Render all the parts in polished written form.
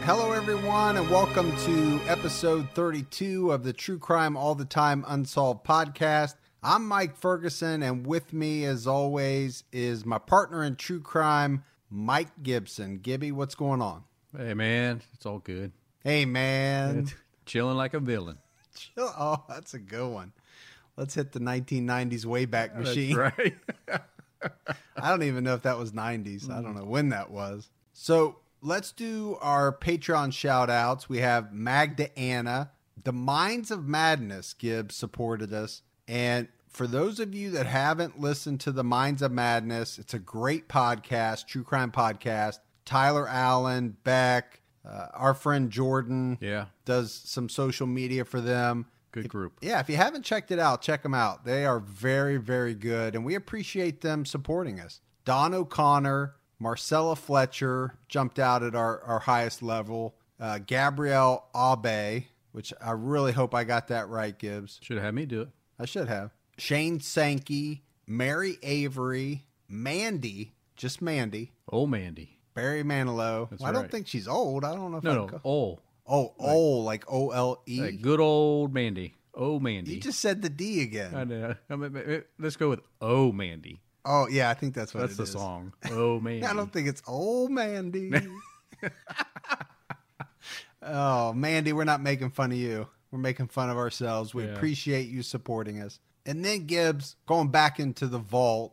Hello, everyone, and welcome to episode 32 of the True Crime All the Time Unsolved podcast. I'm Mike Ferguson, and with me, as always, is my partner in true crime, Mike Gibson. Gibby, what's going on? Hey, man, it's all good. Hey, man. It's chilling like a villain. Oh, that's a good one. Let's hit the 1990s Wayback Machine. That's right. I don't even know if that was 90s. I don't know when that was. So let's do our Patreon shout outs. We have Magda Anna. The Minds of Madness, Gibbs, supported us. And for those of you that haven't listened to The Minds of Madness, it's a great podcast, true crime podcast. Tyler Allen, Beck, our friend Jordan does some social media for them. Good group. If you haven't checked it out, check them out. They are very, very good, and we appreciate them supporting us. Don O'Connor, Marcella Fletcher jumped out at our highest level. Gabrielle Abe, which I really hope I got that right, Gibbs. Should have had me do it. I should have. Shane Sankey, Mary Avery, Mandy, just Mandy. Old Mandy. Barry Manilow. That's I don't think she's old. I don't know if old. Oh, like O-L-E? Like good old Mandy. Oh, Mandy. You just said the D again. I know. Let's go with Oh, Mandy. Oh, yeah, I think that's the song. Oh, Mandy. I don't think it's Oh, Mandy. Oh, Mandy, we're not making fun of you. We're making fun of ourselves. We appreciate you supporting us. And then Gibbs, going back into the vault.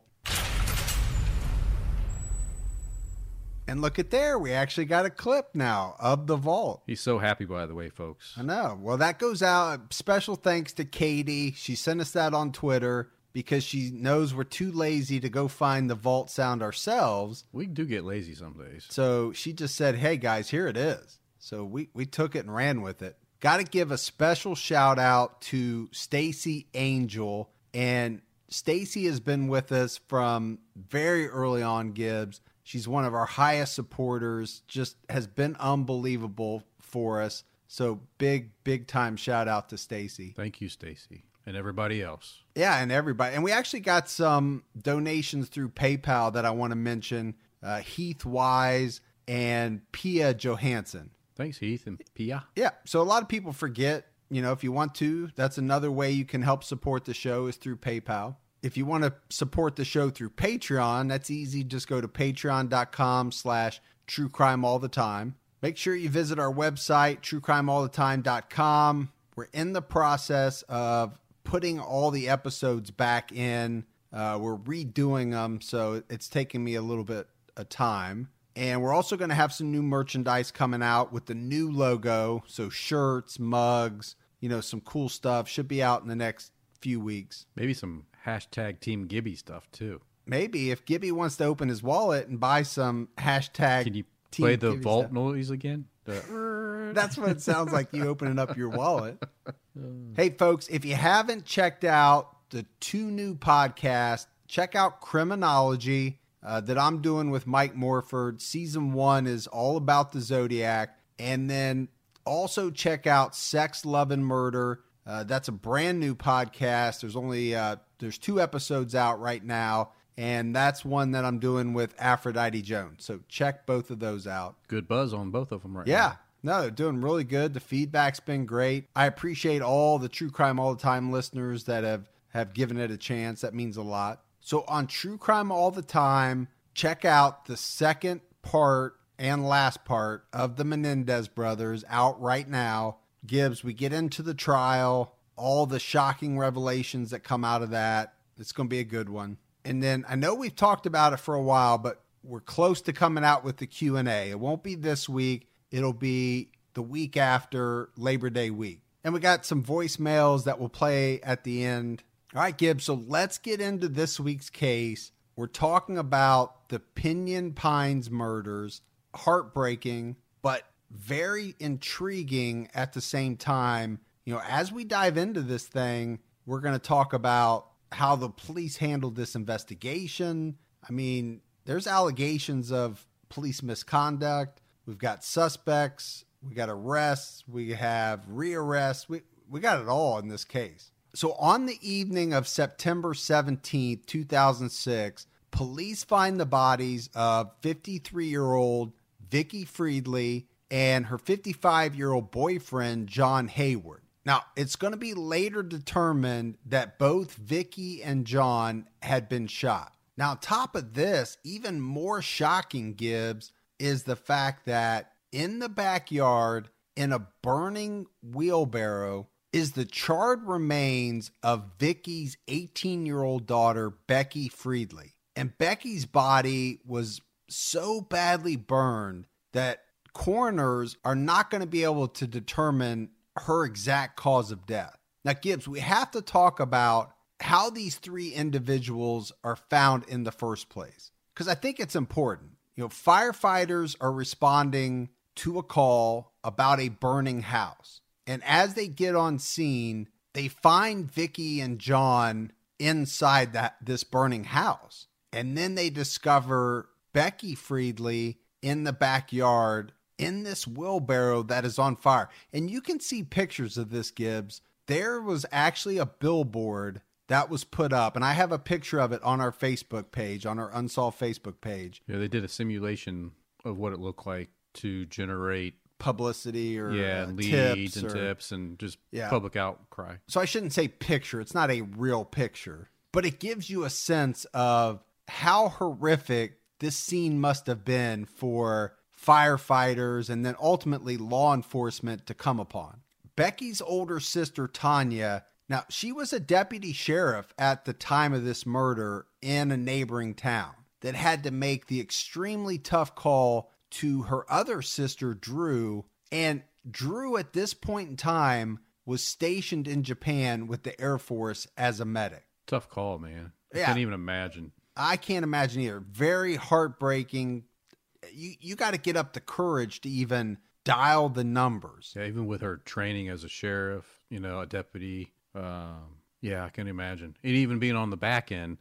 And look at there. We actually got a clip now of the vault. He's so happy, by the way, folks. I know. Well, that goes out. Special thanks to Katie. She sent us that on Twitter because she knows we're too lazy to go find the vault sound ourselves. We do get lazy some days. So she just said, hey, guys, here it is. So we took it and ran with it. Got to give a special shout out to Stacy Angel. And Stacy has been with us from very early on, Gibbs. She's one of our highest supporters, just has been unbelievable for us. So big time shout out to Stacy. Thank you, Stacy, and everybody else. Yeah, and everybody. And we actually got some donations through PayPal that I want to mention. Heath Wise and Pia Johansson. Thanks, Heath and Pia. Yeah, so a lot of people forget, if you want to, that's another way you can help support the show is through PayPal. If you want to support the show through Patreon, that's easy. Just go to patreon.com/truecrimeallthetime. Make sure you visit our website, truecrimeallthetime.com. We're in the process of putting all the episodes back in. We're redoing them, so it's taking me a little bit of time. And we're also going to have some new merchandise coming out with the new logo. So shirts, mugs, some cool stuff should be out in the next few weeks. Maybe some hashtag Team Gibby stuff too. Maybe if Gibby wants to open his wallet and buy some hashtag. Can you Team play the Gibby vault stuff. noise again? That's what it sounds like, you opening up your wallet. Hey folks, if you haven't checked out the 2 new podcasts, check out Criminology that I'm doing with Mike Morford. Season 1 is all about the Zodiac. And then also check out Sex, Love, and Murder. That's a brand new podcast. There's only there's 2 episodes out right now, and that's one that I'm doing with Aphrodite Jones. So check both of those out. Good buzz on both of them right now. Yeah, no, they're doing really good. The feedback's been great. I appreciate all the True Crime All the Time listeners that have given it a chance. That means a lot. So on True Crime All the Time, check out the second part and last part of the Menendez brothers out right now. Gibbs, we get into the trial, all the shocking revelations that come out of that. It's going to be a good one. And then I know we've talked about it for a while, but we're close to coming out with the Q&A. It won't be this week. It'll be the week after Labor Day week. And we got some voicemails that will play at the end. All right, Gibbs, so let's get into this week's case. We're talking about the Pinyon Pines murders. Heartbreaking, but very intriguing at the same time. As we dive into this thing, we're going to talk about how the police handled this investigation. I mean, there's allegations of police misconduct. We've got suspects. We got arrests. We have rearrests. We got it all in this case. So on the evening of September 17th, 2006, police find the bodies of 53-year-old Vicky Friedley and her 55-year-old boyfriend, John Hayward. Now, it's going to be later determined that both Vicky and John had been shot. Now, on top of this, even more shocking, Gibbs, is the fact that in the backyard, in a burning wheelbarrow, is the charred remains of Vicky's 18-year-old daughter, Becky Friedley. And Becky's body was so badly burned that coroners are not going to be able to determine her exact cause of death. Now, Gibbs, we have to talk about how these three individuals are found in the first place, because I think it's important. Firefighters are responding to a call about a burning house. And as they get on scene, they find Vicky and John inside this burning house. And then they discover Becky Friedley in the backyard in this wheelbarrow that is on fire. And you can see pictures of this, Gibbs. There was actually a billboard that was put up, and I have a picture of it on our Facebook page, on our Unsolved Facebook page. Yeah, they did a simulation of what it looked like to generate publicity or leads and tips and just public outcry. So I shouldn't say picture. It's not a real picture, but it gives you a sense of how horrific this scene must have been for firefighters and then ultimately law enforcement to come upon. Becky's older sister, Tanya, now she was a deputy sheriff at the time of this murder in a neighboring town that had to make the extremely tough call to her other sister, Drew. And Drew, at this point in time, was stationed in Japan with the Air Force as a medic. Tough call, man. I can't even imagine. I can't imagine either. Very heartbreaking. You got to get up the courage to even dial the numbers. Yeah, even with her training as a sheriff, a deputy. I can imagine. And even being on the back end,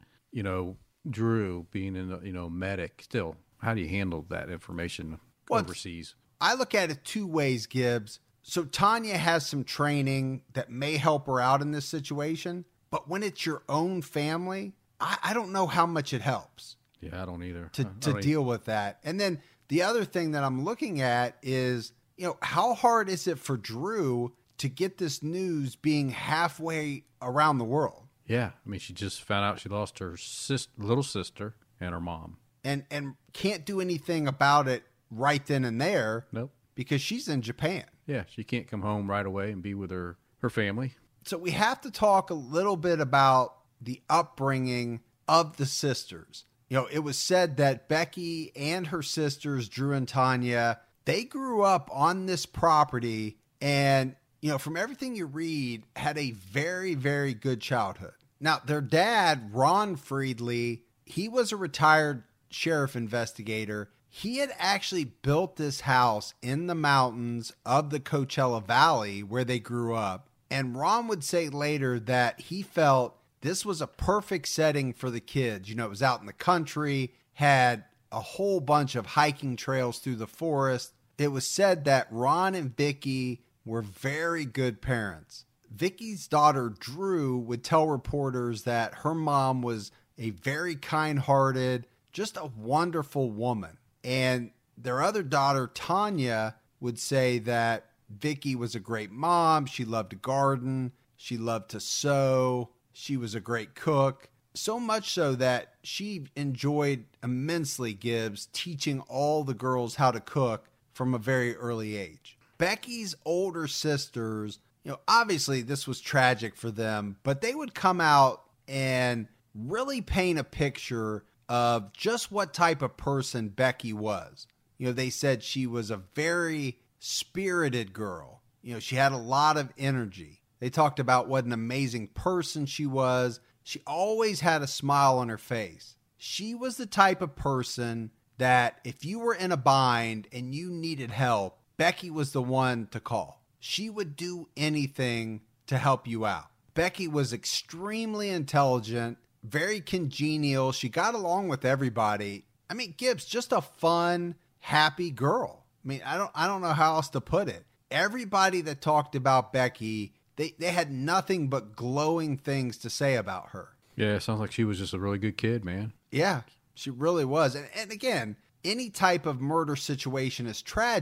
Drew being in medic still. How do you handle that information overseas? I look at it two ways, Gibbs. So Tanya has some training that may help her out in this situation, but when it's your own family, I don't know how much it helps. Yeah, I don't either. To deal with that. And then the other thing that I'm looking at is, how hard is it for Drew to get this news being halfway around the world? Yeah, I mean, she just found out she lost her little sister and her mom. And can't do anything about it right then and there. Nope. Because she's in Japan. Yeah, she can't come home right away and be with her family. So we have to talk a little bit about the upbringing of the sisters. It was said that Becky and her sisters, Drew and Tanya, they grew up on this property and, from everything you read, had a very, very good childhood. Now, their dad, Ron Friedley, he was a retired sheriff investigator. He had actually built this house in the mountains of the Coachella Valley where they grew up. And Ron would say later that he felt this was a perfect setting for the kids. It was out in the country, had a whole bunch of hiking trails through the forest. It was said that Ron and Vicky were very good parents. Vicky's daughter, Drew, would tell reporters that her mom was a very kind-hearted, just a wonderful woman. And their other daughter, Tanya, would say that Vicky was a great mom. She loved to garden. She loved to sew. She was a great cook. So much so that she enjoyed immensely, Gibbs, teaching all the girls how to cook from a very early age. Becky's older sisters, obviously this was tragic for them, but they would come out and really paint a picture of just what type of person Becky was. They said she was a very spirited girl. She had a lot of energy. They talked about what an amazing person she was. She always had a smile on her face. She was the type of person that if you were in a bind and you needed help, Becky was the one to call. She would do anything to help you out. Becky was extremely intelligent, very congenial. She got along with everybody. I mean, Gibbs, just a fun, happy girl. I mean, I don't know how else to put it. Everybody that talked about Becky, they had nothing but glowing things to say about her. Yeah, it sounds like she was just a really good kid, man. Yeah, she really was. And again, any type of murder situation is tragic,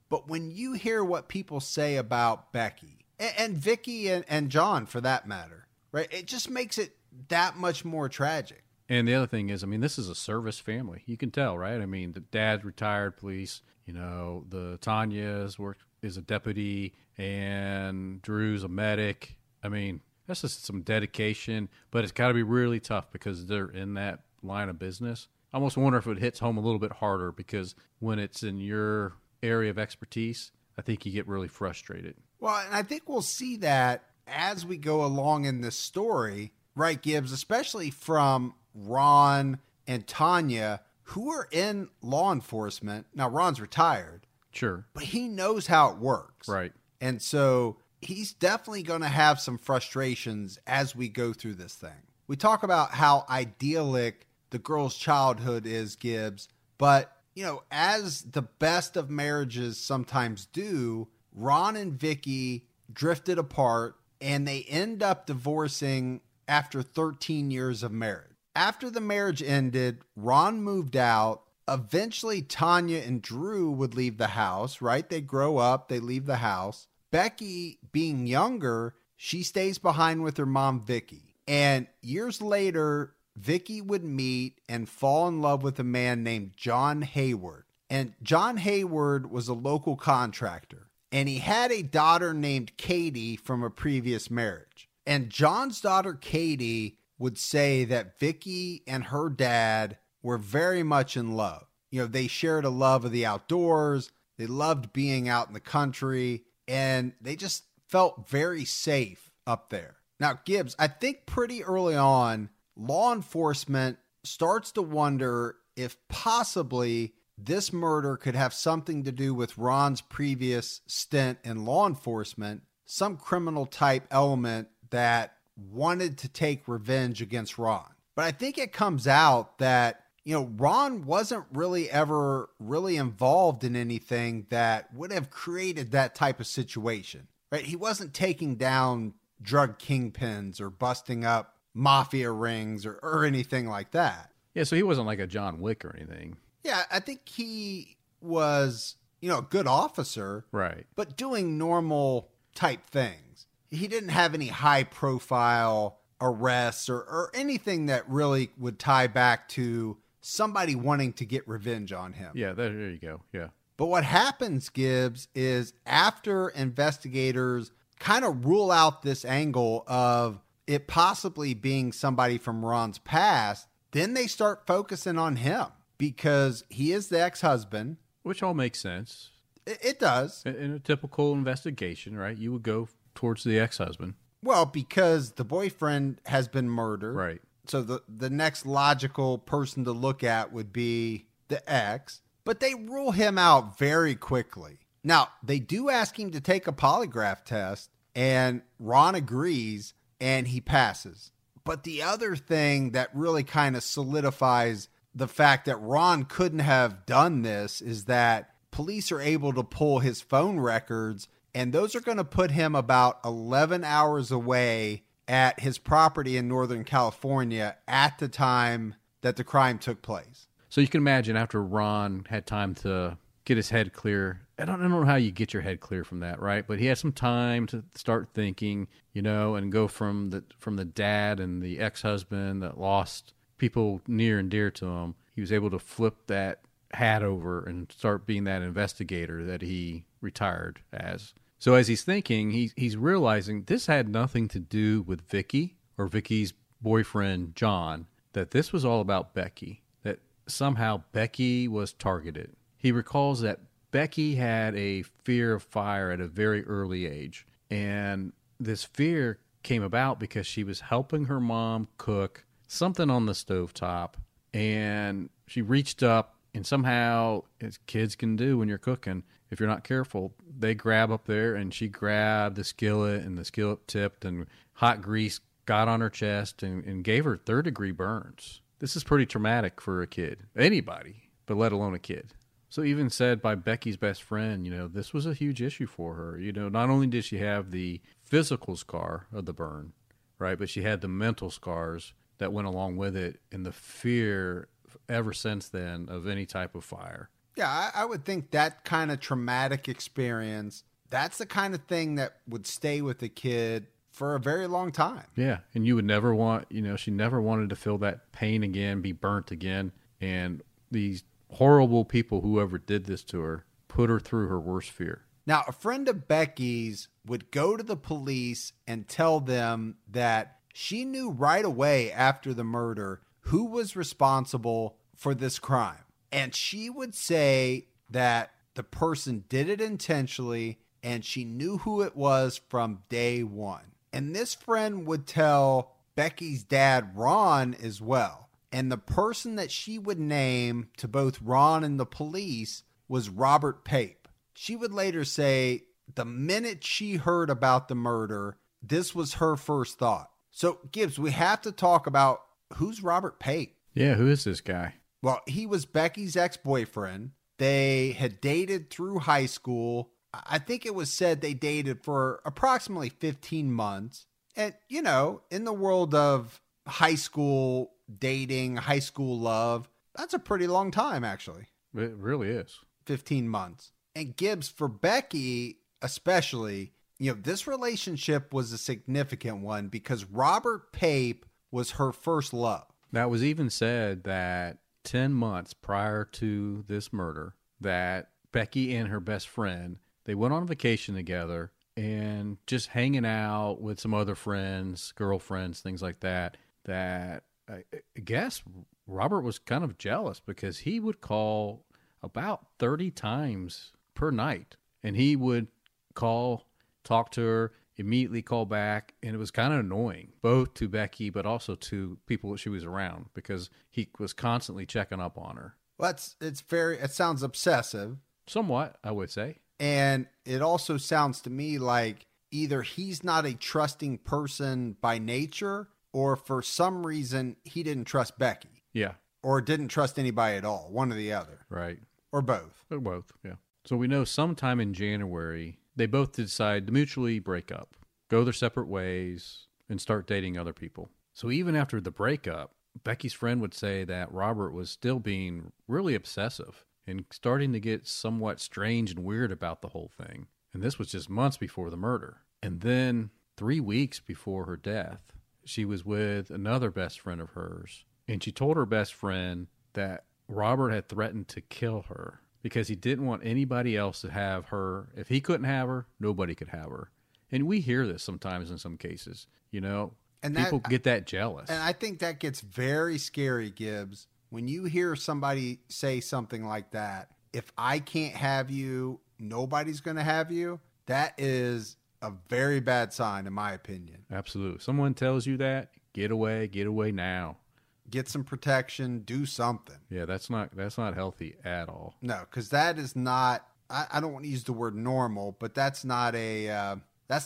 But when you hear what people say about Becky and Vicky and John for that matter, right, it just makes it that much more tragic. And the other thing is, I mean, this is a service family. You can tell, right? I mean, the dad's retired police. The Tanya's is a deputy, and Drew's a medic. I mean, that's just some dedication, but it's got to be really tough because they're in that line of business. I almost wonder if it hits home a little bit harder because when it's in your area of expertise, I think you get really frustrated. Well, and I think we'll see that as we go along in this story, right, Gibbs, especially from Ron and Tanya, who are in law enforcement. Now, Ron's retired. Sure. But he knows how it works. Right. And so he's definitely going to have some frustrations as we go through this thing. We talk about how idyllic the girl's childhood is, Gibbs, but, as the best of marriages sometimes do, Ron and Vicky drifted apart and they end up divorcing after 13 years of marriage. After the marriage ended, Ron moved out. Eventually, Tanya and Drew would leave the house, right? They grow up, they leave the house. Becky, being younger, she stays behind with her mom, Vicky. And years later, Vicky would meet and fall in love with a man named John Hayward. And John Hayward was a local contractor. And he had a daughter named Katie from a previous marriage. And John's daughter, Katie, would say that Vicky and her dad were very much in love. They shared a love of the outdoors. They loved being out in the country. And they just felt very safe up there. Now, Gibbs, I think pretty early on, law enforcement starts to wonder if possibly this murder could have something to do with Ron's previous stint in law enforcement, some criminal type element that wanted to take revenge against Ron. But I think it comes out that, Ron wasn't really ever really involved in anything that would have created that type of situation, right? He wasn't taking down drug kingpins or busting up mafia rings or anything like that. Yeah, so he wasn't like a John Wick or anything. Yeah, I think he was, a good officer. Right. But doing normal type things. He didn't have any high profile arrests or anything that really would tie back to somebody wanting to get revenge on him. Yeah, there you go. Yeah. But what happens, Gibbs, is after investigators kind of rule out this angle of it possibly being somebody from Ron's past, then they start focusing on him because he is the ex-husband. Which all makes sense. It does. In a typical investigation, right? You would go towards the ex-husband. Well, because the boyfriend has been murdered. Right. So the next logical person to look at would be the ex. But they rule him out very quickly. Now, they do ask him to take a polygraph test, and Ron agrees, and he passes. But the other thing that really kind of solidifies the fact that Ron couldn't have done this is that police are able to pull his phone records, and those are going to put him about 11 hours away at his property in Northern California at the time that the crime took place. So you can imagine after Ron had time to get his head clear. I don't know how you get your head clear from that, right? But he had some time to start thinking, and go from the dad and the ex-husband that lost people near and dear to him. He was able to flip that hat over and start being that investigator that he retired as. So as he's thinking, he's realizing this had nothing to do with Vicky or Vicky's boyfriend, John, that this was all about Becky, that somehow Becky was targeted. He recalls that Becky had a fear of fire at a very early age, and this fear came about because she was helping her mom cook something on the stovetop, and she reached up, and somehow, as kids can do when you're cooking, if you're not careful, they grab up there, and she grabbed the skillet, and the skillet tipped, and hot grease got on her chest and gave her third-degree burns. This is pretty traumatic for a kid, anybody, but let alone a kid. So even said by Becky's best friend, this was a huge issue for her. Not only did she have the physical scar of the burn, right, but she had the mental scars that went along with it and the fear ever since then of any type of fire. Yeah, I would think that kind of traumatic experience, that's the kind of thing that would stay with the kid for a very long time. Yeah, and you would never want, she never wanted to feel that pain again, be burnt again. And these horrible people, whoever did this to her, put her through her worst fear. Now, a friend of Becky's would go to the police and tell them that she knew right away after the murder who was responsible for this crime. And she would say that the person did it intentionally and she knew who it was from day one. And this friend would tell Becky's dad, Ron, as well. And the person that she would name to both Ron and the police was Robert Pape. She would later say the minute she heard about the murder, this was her first thought. So, Gibbs, we have to talk about who's Robert Pape. Yeah, who is this guy? Well, he was Becky's ex-boyfriend. They had dated through high school. I think it was said they dated for approximately 15 months. And, in the world of high school dating, high school love, that's a pretty long time, actually. It really is. 15 months. And Gibbs, for Becky especially, this relationship was a significant one because Robert Pape was her first love. That was even said that 10 months prior to this murder, that Becky and her best friend, they went on vacation together and just hanging out with some other friends, girlfriends, things like that, that I guess Robert was kind of jealous because he would call about 30 times per night. And he would call, talk to her, immediately call back. And it was kind of annoying, both to Becky, but also to people that she was around because he was constantly checking up on her. Well, it sounds obsessive. Somewhat, I would say. And it also sounds to me like either he's not a trusting person by nature, or for some reason he didn't trust Becky. Yeah. Or didn't trust anybody at all, one or the other. Right. Or both. Or both, yeah. So we know sometime in January, they both decide to mutually break up, go their separate ways, and start dating other people. So even after the breakup, Becky's friend would say that Robert was still being really obsessive and starting to get somewhat strange and weird about the whole thing. And this was just months before the murder. And then 3 weeks before her death, she was with another best friend of hers. And she told her best friend that Robert had threatened to kill her because he didn't want anybody else to have her. If he couldn't have her, nobody could have her. And we hear this sometimes in some cases, and people get that jealous. And I think that gets very scary, Gibbs. When you hear somebody say something like that, if I can't have you, nobody's going to have you, that is a very bad sign, in my opinion. Absolutely. Someone tells you that, get away now. Get some protection, do something. Yeah, that's not healthy at all. No, because that is not, I don't want to use the word normal, but that's not a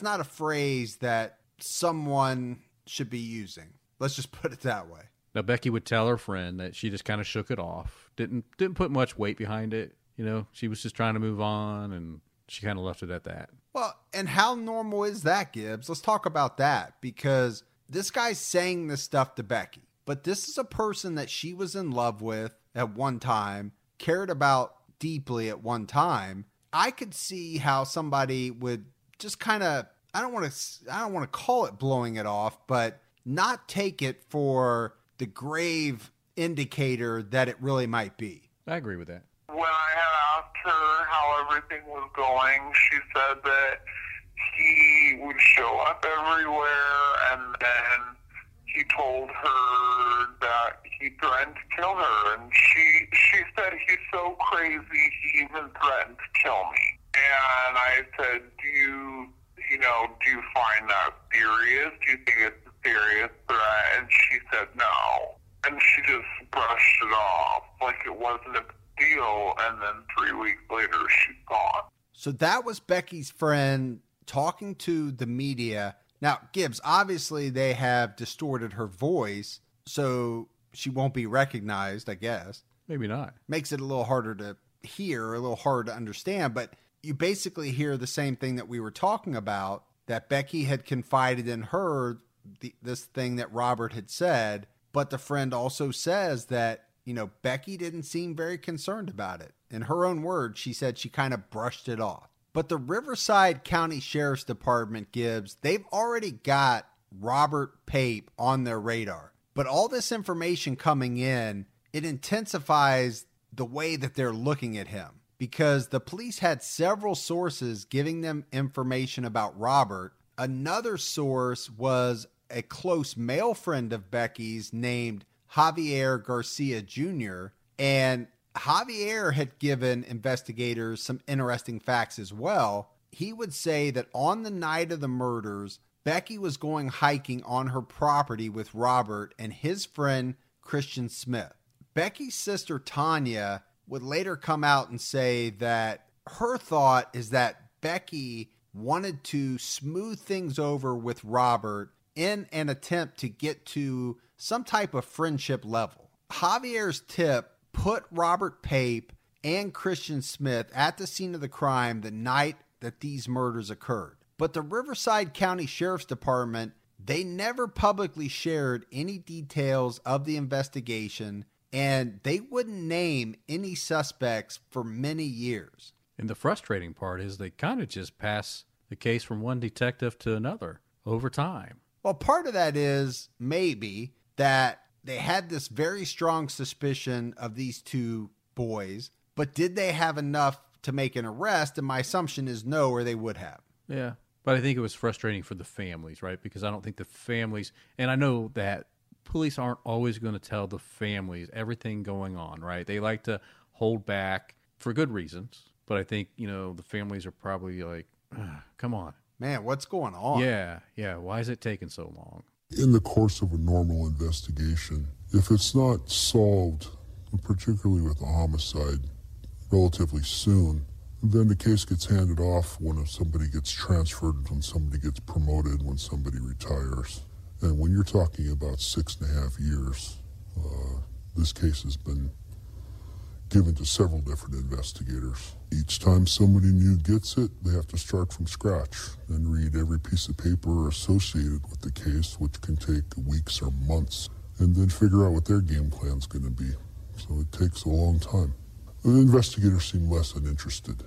phrase that someone should be using. Let's just put it that way. Now, Becky would tell her friend that she just kind of shook it off. Didn't put much weight behind it. She was just trying to move on, and she kind of left it at that. Well, and how normal is that, Gibbs? Let's talk about that, because this guy's saying this stuff to Becky. But this is a person that she was in love with at one time, cared about deeply at one time. I could see how somebody would just kind of, I don't want to call it blowing it off, but not take it for the grave indicator that it really might be. I agree with that. When I had asked her how everything was going, she said that he would show up everywhere, and then he told her that he threatened to kill her, and she said he's so crazy he even threatened to kill me. And I said, do you find that serious? Do you think it's a serious threat? And she said no. And she just brushed it off like it wasn't a big deal, and then 3 weeks later she's gone. So that was Becky's friend talking to the media. Now, Gibbs, obviously they have distorted her voice, so she won't be recognized, I guess. Maybe not. Makes it a little harder to hear, a little harder to understand, but you basically hear the same thing that we were talking about, that Becky had confided in her, this thing that Robert had said, but the friend also says that, Becky didn't seem very concerned about it. in her own words, she said she kind of brushed it off. But the Riverside County Sheriff's Department, Gibbs, they've already got Robert Pape on their radar. But all this information coming in, it intensifies the way that they're looking at him, because the police had several sources giving them information about Robert. Another source was a close male friend of Becky's named Javier Garcia Jr., and Javier had given investigators some interesting facts as well. He would say that on the night of the murders, Becky was going hiking on her property with Robert and his friend Christian Smith. Becky's sister Tanya would later come out and say that her thought is that Becky wanted to smooth things over with Robert in an attempt to get to some type of friendship level. Javier's tip put Robert Pape and Christian Smith at the scene of the crime the night that these murders occurred. But the Riverside County Sheriff's Department, they never publicly shared any details of the investigation, and they wouldn't name any suspects for many years. And the frustrating part is they kind of just pass the case from one detective to another over time. Well, part of that is maybe that they had this very strong suspicion of these two boys, but did they have enough to make an arrest? And my assumption is no, or they would have. Yeah, but I think it was frustrating for the families, right? Because I don't think the families, and I know that police aren't always going to tell the families everything going on, right? They like to hold back for good reasons, but I think, the families are probably like, come on. Man, what's going on? Yeah. Why is it taking so long? In the course of a normal investigation, if it's not solved, particularly with a homicide, relatively soon, then the case gets handed off when somebody gets transferred, when somebody gets promoted, when somebody retires. And when you're talking about 6.5 years, this case has been given to several different investigators. Each time somebody new gets it, they have to start from scratch and read every piece of paper associated with the case, which can take weeks or months, and then figure out what their game plan's going to be. So it takes a long time. The investigators seem less than interested,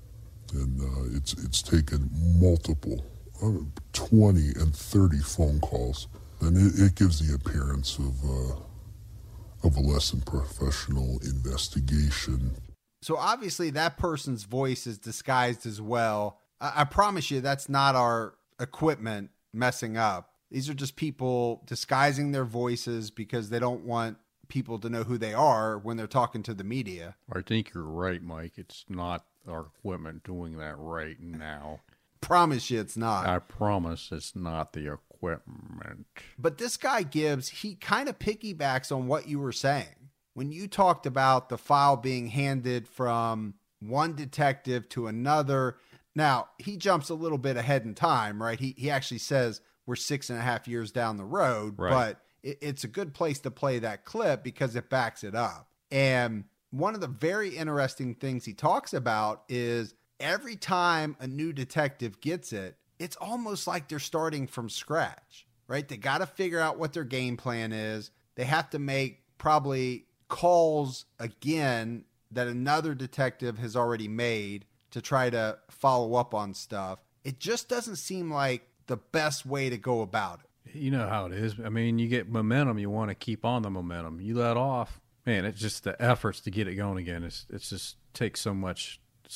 and it's taken multiple 20 and 30 phone calls, and it gives the appearance of a less than professional investigation. So obviously that person's voice is disguised as well. I promise you that's not our equipment messing up. These are just people disguising their voices because they don't want people to know who they are when they're talking to the media. I think you're right, Mike. It's not our equipment doing that right now. Promise you it's not. I promise it's not the equipment. But this guy Gibbs, he kind of piggybacks on what you were saying. When you talked about the file being handed from one detective to another, now he jumps a little bit ahead in time, right? He actually says we're 6.5 years down the road, right. But it's a good place to play that clip because it backs it up. And one of the very interesting things he talks about is every time a new detective gets it, it's almost like they're starting from scratch, right? They got to figure out what their game plan is. They have to make probably calls again that another detective has already made to try to follow up on stuff. It just doesn't seem like the best way to go about it. You know how it is. I mean, you get momentum, you want to keep on the momentum. You let off, man, it's just the efforts to get it going again. It's just takes so much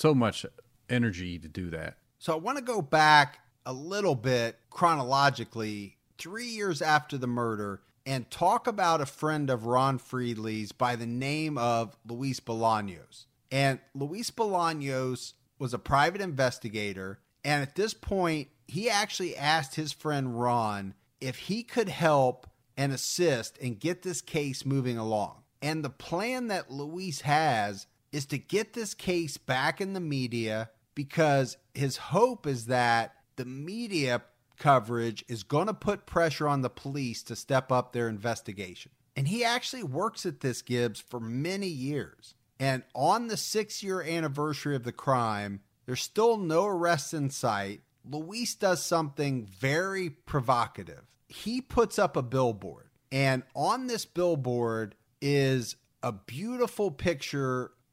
energy to do that. So I want to go back a little bit chronologically 3 years after the murder and talk about a friend of Ron Friedley's by the name of Luis Bolaños. And Luis Bolaños was a private investigator. And at this point, he actually asked his friend Ron if he could help and assist and get this case moving along. And the plan that Luis has is to get this case back in the media because his hope is that the media coverage is going to put pressure on the police to step up their investigation. And he actually works at this, Gibbs, for many years. And on the 6-year anniversary of the crime, there's still no arrests in sight. Luis does something very provocative. He puts up a billboard, and on this billboard is a beautiful picture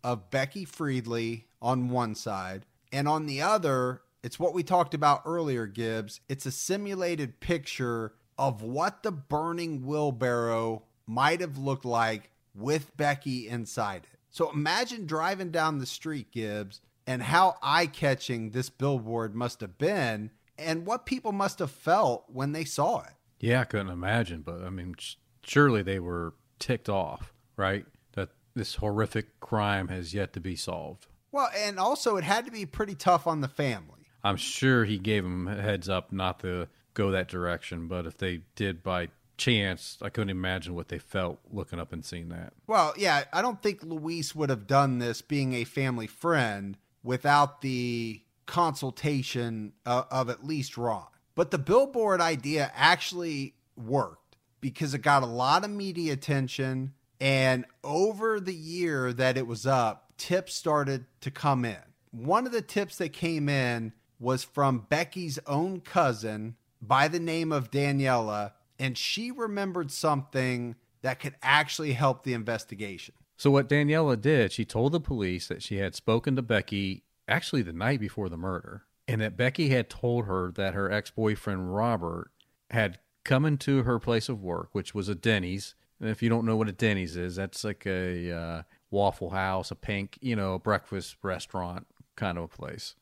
of Becky Friedley on one side, and on the other, it's what we talked about earlier, Gibbs. It's a simulated picture of what the burning wheelbarrow might have looked like with Becky inside it. So imagine driving down the street, Gibbs, and how eye-catching this billboard must have been and what people must have felt when they saw it. Yeah, I couldn't imagine, but I mean, surely they were ticked off, right? That this horrific crime has yet to be solved. Well, and also it had to be pretty tough on the family. I'm sure he gave them a heads up not to go that direction, but if they did by chance, I couldn't imagine what they felt looking up and seeing that. Well, yeah, I don't think Luis would have done this being a family friend without the consultation of at least Ron. But the billboard idea actually worked because it got a lot of media attention, and over the year that it was up, tips started to come in. One of the tips that came in was from Becky's own cousin by the name of Daniela, and she remembered something that could actually help the investigation. So what Daniela did, she told the police that she had spoken to Becky actually the night before the murder, and that Becky had told her that her ex-boyfriend Robert had come into her place of work, which was a Denny's. And if you don't know what a Denny's is, that's like a Waffle House, a pink, breakfast restaurant kind of a place.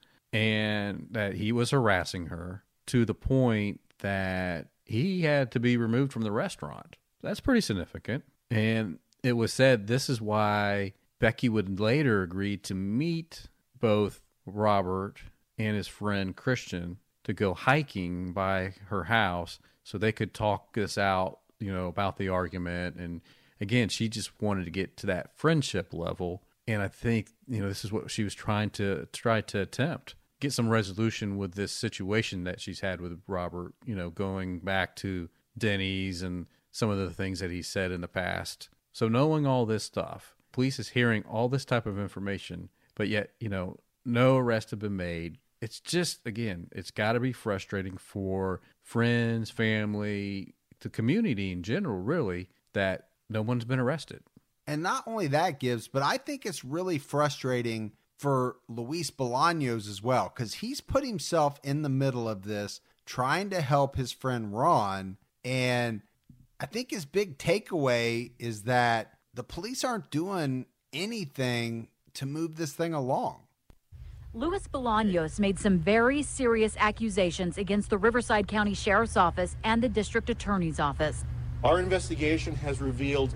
And that he was harassing her to the point that he had to be removed from the restaurant. That's pretty significant. And it was said this is why Becky would later agree to meet both Robert and his friend Christian to go hiking by her house so they could talk this out, about the argument. And again, she just wanted to get to that friendship level. And I think, this is what she was trying to attempt. Get some resolution with this situation that she's had with Robert, going back to Denny's and some of the things that he said in the past. So knowing all this stuff, police is hearing all this type of information, but yet, no arrests have been made. It's just, again, it's got to be frustrating for friends, family, the community in general, really, that no one's been arrested. And not only that, Gibbs, but I think it's really frustrating for Luis Bolaños as well, because he's put himself in the middle of this, trying to help his friend Ron. And I think his big takeaway is that the police aren't doing anything to move this thing along. Luis Bolaños made some very serious accusations against the Riverside County Sheriff's Office and the District Attorney's Office. Our investigation has revealed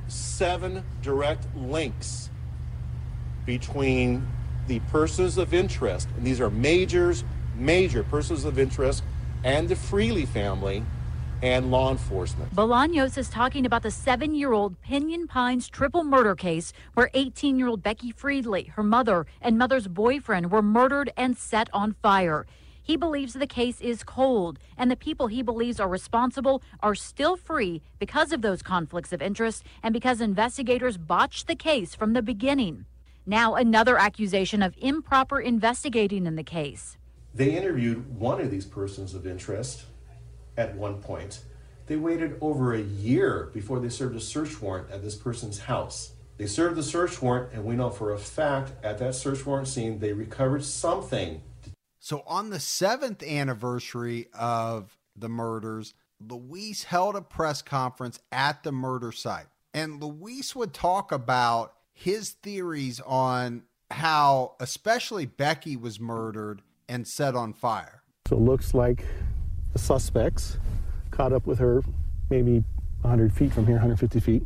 7 direct links between the persons of interest, and these are major persons of interest, and the Freely family and law enforcement. Bolaños is talking about the 7-year-old Pinyon Pines triple murder case where 18-year-old Becky Friedley, her mother, and mother's boyfriend were murdered and set on fire. He believes the case is cold, and the people he believes are responsible are still free because of those conflicts of interest and because investigators botched the case from the beginning. Now another accusation of improper investigating in the case. They interviewed one of these persons of interest at one point. They waited over a year before they served a search warrant at this person's house. They served the search warrant, and we know for a fact at that search warrant scene they recovered something. So on the 7th anniversary of the murders, Luis held a press conference at the murder site. And Luis would talk about his theories on how especially Becky was murdered and set on fire. So it looks like the suspects caught up with her maybe 100 feet from here, 150 feet,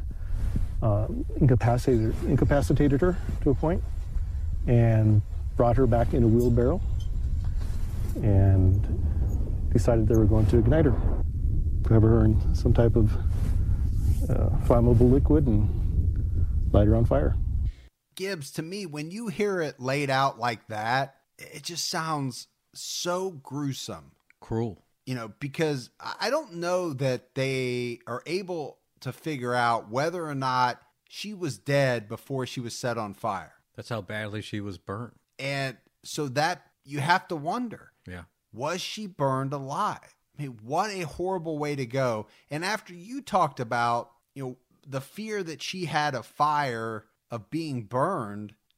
incapacitated her to a point, and brought her back in a wheelbarrow and decided they were going to ignite her, cover her in some type of flammable liquid and light her on fire. Gibbs, to me, when you hear it laid out like that, it just sounds so gruesome. Cruel. Because I don't know that they are able to figure out whether or not she was dead before she was set on fire. That's how badly she was burnt. And so that you have to wonder, Yeah. was she burned alive? I mean, what a horrible way to go. And after you talked about, the fear that she had of fire, of being burned,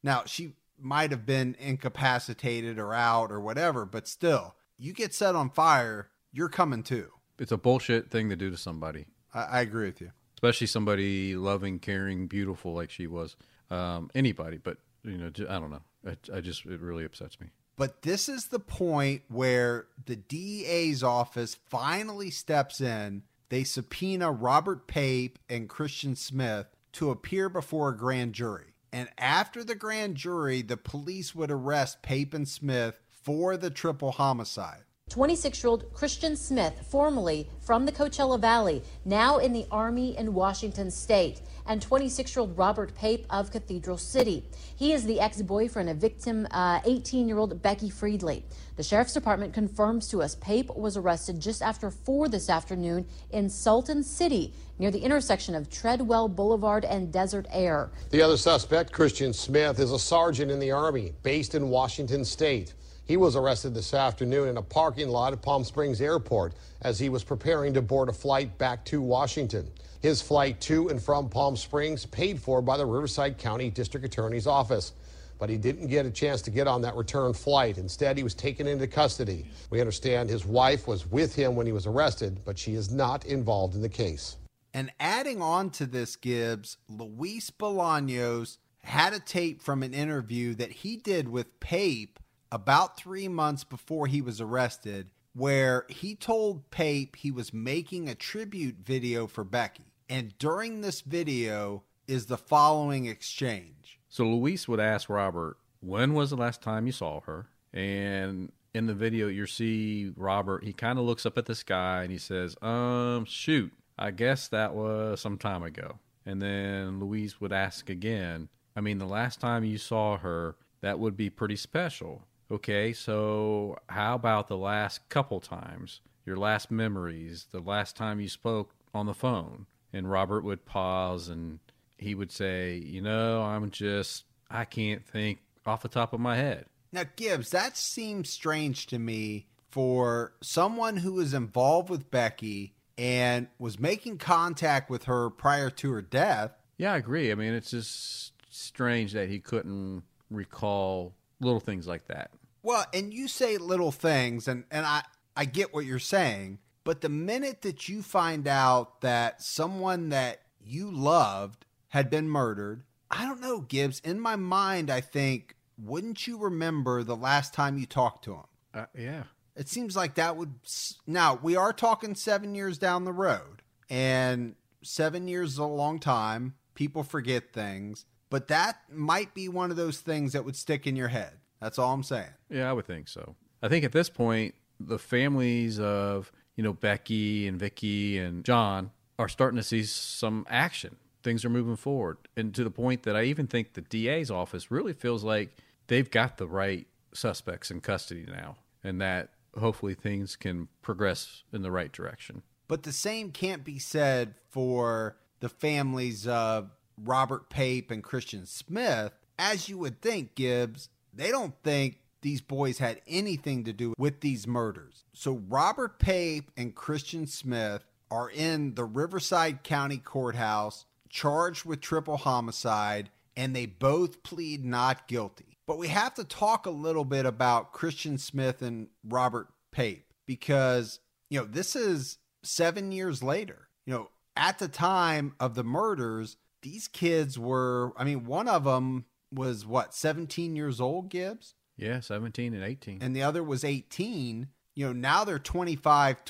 Now, she might have been incapacitated or out or whatever, but still, you get set on fire, you're coming too. It's a bullshit thing to do to somebody. I agree with you. Especially somebody loving, caring, beautiful like she was. Anybody, but, I don't know. It really upsets me. But this is the point where the DEA's office finally steps in. They subpoena Robert Pape and Christian Smith to appear before a grand jury. And after the grand jury, the police would arrest Pape and Smith for the triple homicide. 26-year-old Christian Smith, formerly from the Coachella Valley, now in the Army in Washington State, and 26-year-old Robert Pape of Cathedral City. He is the ex-boyfriend of victim 18-year-old Becky Friedley. The Sheriff's Department confirms to us Pape was arrested just after 4 this afternoon in Salton City, near the intersection of Treadwell Boulevard and Desert Air. The other suspect, Christian Smith, is a sergeant in the Army based in Washington State. He was arrested this afternoon in a parking lot at Palm Springs Airport as he was preparing to board a flight back to Washington. His flight to and from Palm Springs paid for by the Riverside County District Attorney's Office. But he didn't get a chance to get on that return flight. Instead, he was taken into custody. We understand his wife was with him when he was arrested, but she is not involved in the case. And adding on to this, Gibbs, Luis Bolaños had a tape from an interview that he did with Pape about 3 months before he was arrested, where he told Pape he was making a tribute video for Becky. And during this video is the following exchange. So Luis would ask Robert, when was the last time you saw her? And in the video, you see Robert, he kind of looks up at the sky and he says, shoot, I guess that was some time ago. And then Luis would ask again, the last time you saw her, that would be pretty special. Okay, so how about the last couple times, your last memories, the last time you spoke on the phone? And Robert would pause and he would say, I can't think off the top of my head. Now, Gibbs, that seems strange to me for someone who was involved with Becky and was making contact with her prior to her death. Yeah, I agree. It's just strange that he couldn't recall little things like that. Well, and you say little things, and I get what you're saying, but the minute that you find out that someone that you loved had been murdered, I don't know, Gibbs, in my mind, I think, wouldn't you remember the last time you talked to him? Yeah. It seems like that would... Now, we are talking 7 years down the road, and 7 years is a long time. People forget things, but that might be one of those things that would stick in your head. That's all I'm saying. Yeah, I would think so. I think at this point, the families of, Becky and Vicky and John are starting to see some action. Things are moving forward. And to the point that I even think the DA's office really feels like they've got the right suspects in custody now, and that hopefully things can progress in the right direction. But the same can't be said for the families of Robert Pape and Christian Smith. As you would think, Gibbs, they don't think these boys had anything to do with these murders. So Robert Pape and Christian Smith are in the Riverside County Courthouse charged with triple homicide, and they both plead not guilty. But we have to talk a little bit about Christian Smith and Robert Pape because, this is 7 years later. At the time of the murders, these kids were, one of them was 17 years old, Gibbs? Yeah, 17 and 18. And the other was 18. Now they're 25,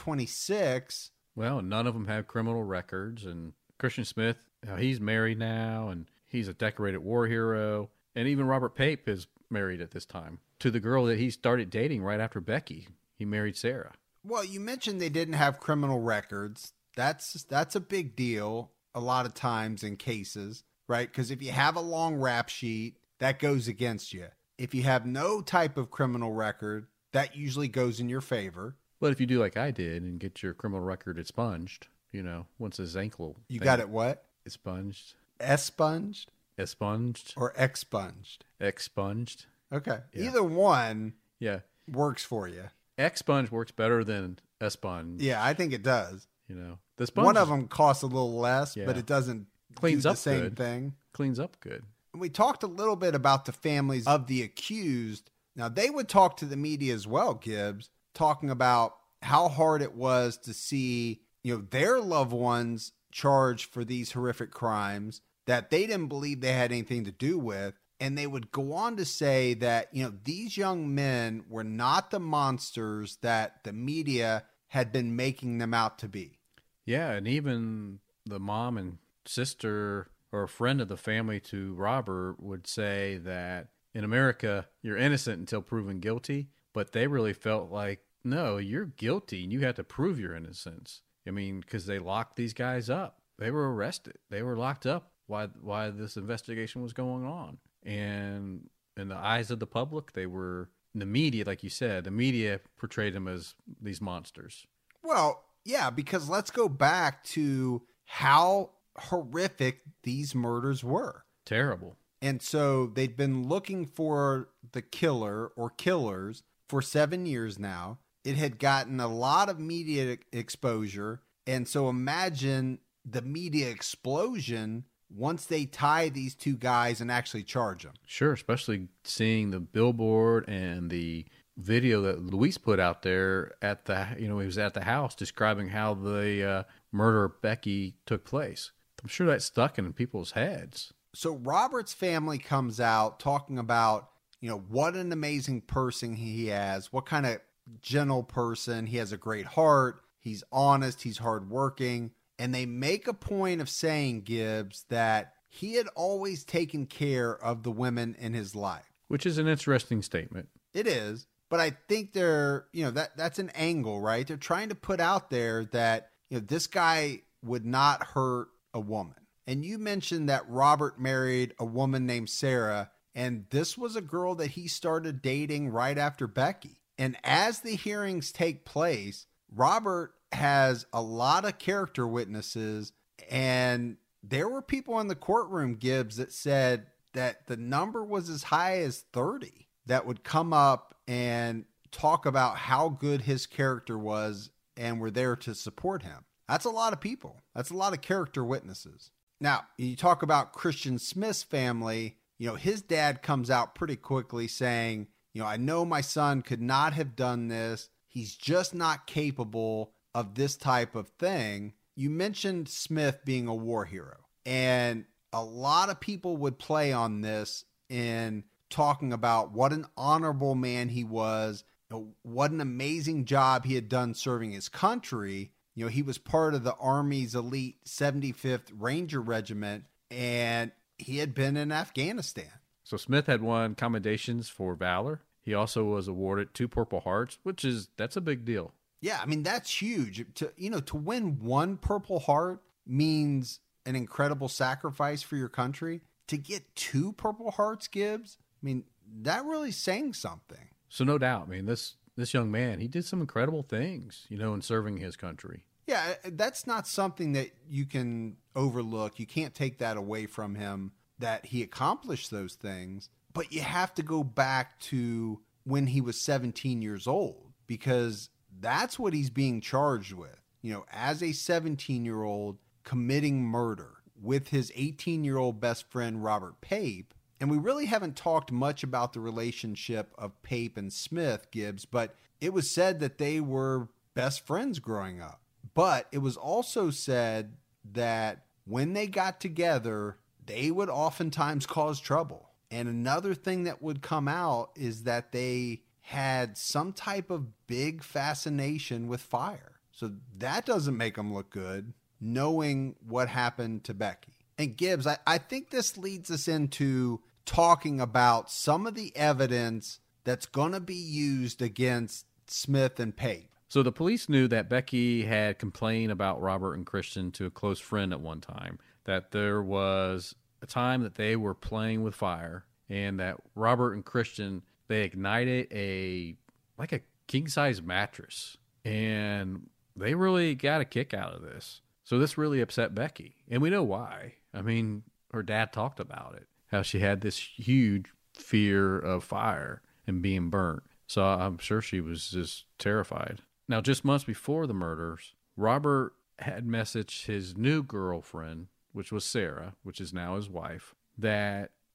26. Well, none of them have criminal records. And Christian Smith, he's married now, and he's a decorated war hero. And even Robert Pape is married at this time to the girl that he started dating right after Becky. He married Sarah. Well, you mentioned they didn't have criminal records. That's a big deal a lot of times in cases, right? Because if you have a long rap sheet, that goes against you. If you have no type of criminal record, that usually goes in your favor. But if you do like I did and get your criminal record expunged, once his ankle... You got it what? Expunged. Espunged? Expunged. Or expunged? Expunged. Okay. Yeah. Either one works for you. Expunge works better than esponge. Yeah, I think it does. The sponge one of them costs a little less, Yeah. but it doesn't cleans do up the same good. thing. Cleans up good. We talked a little bit about the families of the accused. Now, they would talk to the media as well, Gibbs, talking about how hard it was to see, their loved ones charged for these horrific crimes that they didn't believe they had anything to do with. And they would go on to say that, these young men were not the monsters that the media had been making them out to be. Yeah, and even the mom and sister or a friend of the family to Robert would say that in America, you're innocent until proven guilty, but they really felt like, no, you're guilty and you have to prove your innocence. I mean, because they locked these guys up. They were arrested. They were locked up while this investigation was going on. And in the eyes of the public, they were, the media, like you said, the media portrayed them as these monsters. Well, yeah, because let's go back to how horrific these murders were. Terrible. And so they'd been looking for the killer or killers for 7 years now. It had gotten a lot of media exposure. And so imagine the media explosion once they tie these two guys and actually charge them. Sure, especially seeing the billboard and the video that Luis put out there at the, he was at the house describing how the murder of Becky took place. I'm sure that stuck in people's heads. So Robert's family comes out talking about, what an amazing person he has, what kind of gentle person. He has a great heart. He's honest. He's hardworking. And they make a point of saying, Gibbs, that he had always taken care of the women in his life. Which is an interesting statement. It is. But I think they're, that's an angle, right? They're trying to put out there that, this guy would not hurt a woman. And you mentioned that Robert married a woman named Sarah, and this was a girl that he started dating right after Becky. And as the hearings take place, Robert has a lot of character witnesses, and there were people in the courtroom, Gibbs, that said that the number was as high as 30 that would come up and talk about how good his character was and were there to support him. That's a lot of people. That's a lot of character witnesses. Now, you talk about Christian Smith's family, his dad comes out pretty quickly saying, I know my son could not have done this. He's just not capable of this type of thing. You mentioned Smith being a war hero, and a lot of people would play on this in talking about what an honorable man he was, what an amazing job he had done serving his country. He was part of the Army's elite 75th Ranger Regiment, and he had been in Afghanistan. So Smith had won commendations for valor. He also was awarded 2 Purple Hearts, that's a big deal. Yeah, I mean, that's huge. To win 1 Purple Heart means an incredible sacrifice for your country. To get 2 Purple Hearts, Gibbs, I mean, that really saying something. So no doubt, this young man, he did some incredible things, in serving his country. Yeah, that's not something that you can overlook. You can't take that away from him, that he accomplished those things. But you have to go back to when he was 17 years old, because that's what he's being charged with. As a 17-year-old committing murder with his 18-year-old best friend, Robert Pape. And we really haven't talked much about the relationship of Pape and Smith, Gibbs, but it was said that they were best friends growing up. But it was also said that when they got together, they would oftentimes cause trouble. And another thing that would come out is that they had some type of big fascination with fire. So that doesn't make them look good, knowing what happened to Becky. And Gibbs, I think this leads us into talking about some of the evidence that's going to be used against Smith and Pape. So the police knew that Becky had complained about Robert and Christian to a close friend at one time, that there was a time that they were playing with fire, and that Robert and Christian, they ignited a king-size mattress, and they really got a kick out of this. So this really upset Becky, and we know why. Her dad talked about it, how she had this huge fear of fire and being burnt. So I'm sure she was just terrified. Now, just months before the murders, Robert had messaged his new girlfriend, which was Sarah, which is now his wife, that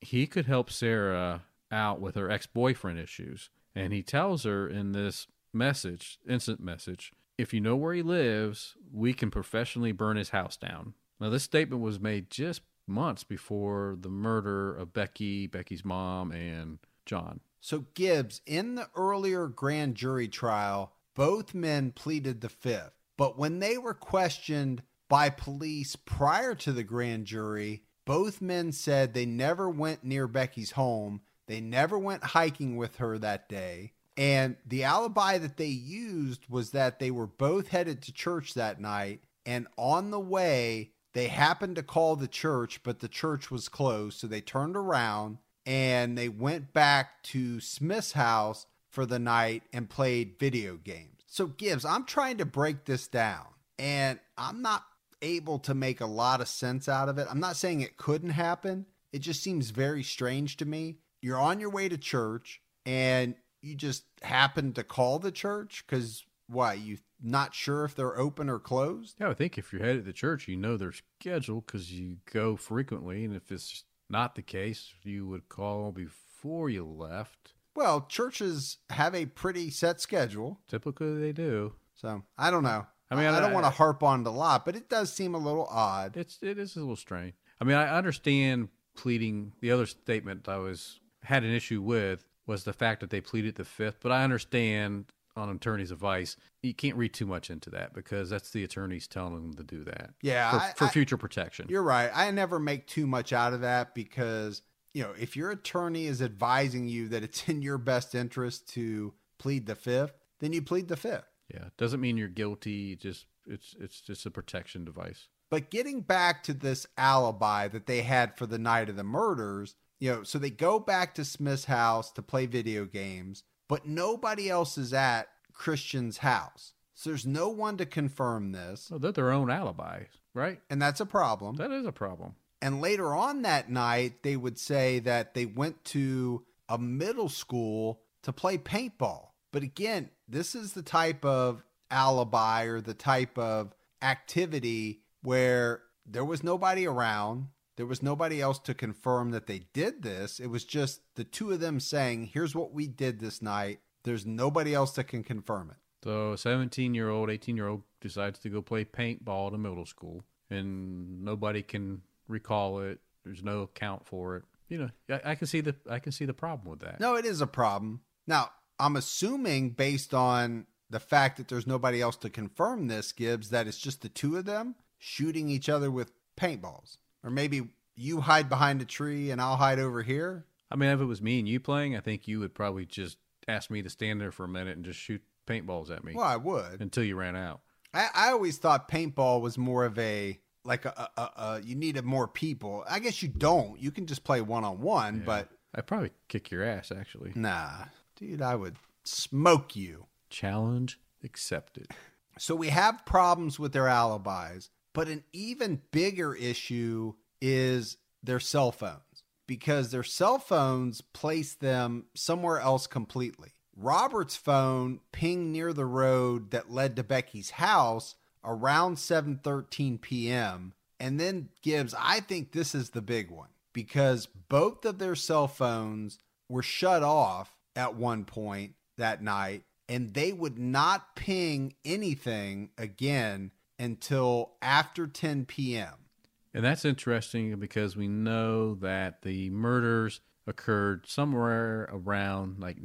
he could help Sarah out with her ex-boyfriend issues. And he tells her in this message, instant message, if you know where he lives, we can professionally burn his house down. Now, this statement was made just months before the murder of Becky, Becky's mom, and John. So, Gibbs, in the earlier grand jury trial, both men pleaded the fifth. But when they were questioned by police prior to the grand jury, both men said they never went near Becky's home. They never went hiking with her that day. And the alibi that they used was that they were both headed to church that night. And on the way, they happened to call the church, but the church was closed. So they turned around and they went back to Smith's house for the night and played video games. So Gibbs, I'm trying to break this down and I'm not able to make a lot of sense out of it. I'm not saying it couldn't happen. It just seems very strange to me. You're on your way to church and you just happen to call the church because what, you not sure if they're open or closed? Yeah, I think if you're headed to church, you know their schedule because you go frequently. And if it's not the case, you would call before you left. Well, churches have a pretty set schedule. Typically they do. So I don't know. I mean, I don't want to harp on it a lot, but it does seem a little odd. It is a little strange. I mean, I understand pleading. The other statement had an issue with was the fact that they pleaded the fifth, but I understand on an attorney's advice, you can't read too much into that because that's the attorneys telling them to do that. Yeah. For future protection. You're right. I never make too much out of that because, you know, if your attorney is advising you that it's in your best interest to plead the fifth, then you plead the fifth. Yeah. It doesn't mean you're guilty. It's just a protection device. But getting back to this alibi that they had for the night of the murders, you know, so they go back to Smith's house to play video games, but nobody else is at Christian's house. So there's no one to confirm this. Well, they're their own alibis, right? And that's a problem. That is a problem. And later on that night, they would say that they went to a middle school to play paintball. But again, this is the type of alibi or the type of activity where there was nobody around. There was nobody else to confirm that they did this. It was just the two of them saying, here's what we did this night. There's nobody else that can confirm it. So a 17-year-old, 18-year-old decides to go play paintball at a middle school, and nobody can recall it. There's no account for it. You know, I can see the problem with that. No, it is a problem. Now, I'm assuming based on the fact that there's nobody else to confirm this, Gibbs, that it's just the two of them shooting each other with paintballs. Or maybe you hide behind a tree and I'll hide over here. I mean, if it was me and you playing, I think you would probably just ask me to stand there for a minute and just shoot paintballs at me. Well, I would. Until you ran out. I always thought paintball was more of a, like you needed more people. I guess you don't. You can just play one-on-one, but... I'd probably kick your ass, actually. Nah. Dude, I would smoke you. Challenge accepted. So we have problems with their alibis, but an even bigger issue is their cell phones, because their cell phones place them somewhere else completely. Robert's phone pinged near the road that led to Becky's house around 7:13 p.m. And then Gibbs, I think this is the big one, because both of their cell phones were shut off at one point that night, and they would not ping anything again until after 10 p.m. And that's interesting because we know that the murders occurred somewhere around like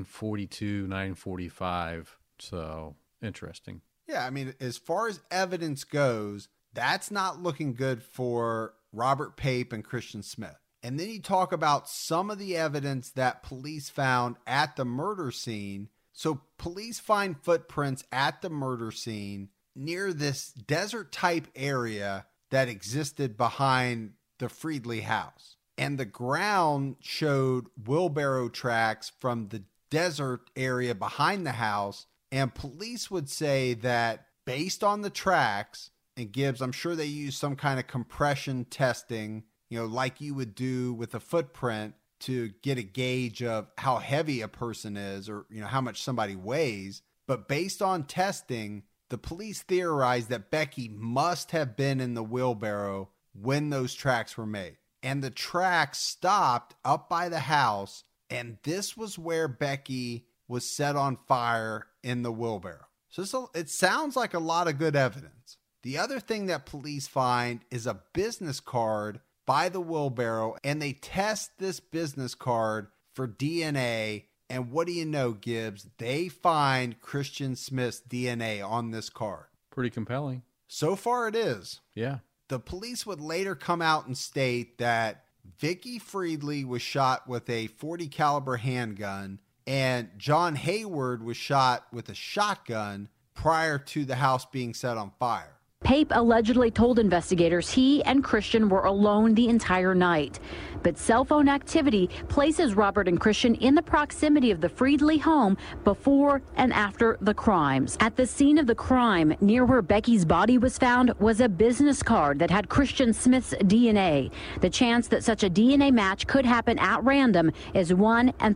9:42, 9:45. So interesting. Yeah, I mean, as far as evidence goes, that's not looking good for Robert Pape and Christian Smith. And then you talk about some of the evidence that police found at the murder scene. So police find footprints at the murder scene near this desert type area that existed behind the Friedley house. And the ground showed wheelbarrow tracks from the desert area behind the house. And police would say that based on the tracks, and Gibbs, I'm sure they used some kind of compression testing, you know, like you would do with a footprint to get a gauge of how heavy a person is or, you know, how much somebody weighs. But based on testing, the police theorized that Becky must have been in the wheelbarrow when those tracks were made. and the track stopped up by the house, and this was where Becky was set on fire in the wheelbarrow. So it sounds like a lot of good evidence. The other thing that police find is a business card by the wheelbarrow, and they test this business card for DNA. And what do you know, Gibbs? They find Christian Smith's DNA on this card. Pretty compelling. So far it is. Yeah. The police would later come out and state that Vicky Friedley was shot with a .40 caliber handgun and John Hayward was shot with a shotgun prior to the house being set on fire. Pape allegedly told investigators he and Christian were alone the entire night. But cell phone activity places Robert and Christian in the proximity of the Friedley home before and after the crimes. At the scene of the crime, near where Becky's body was found, was a business card that had Christian Smith's DNA. The chance that such a DNA match could happen at random is 1 in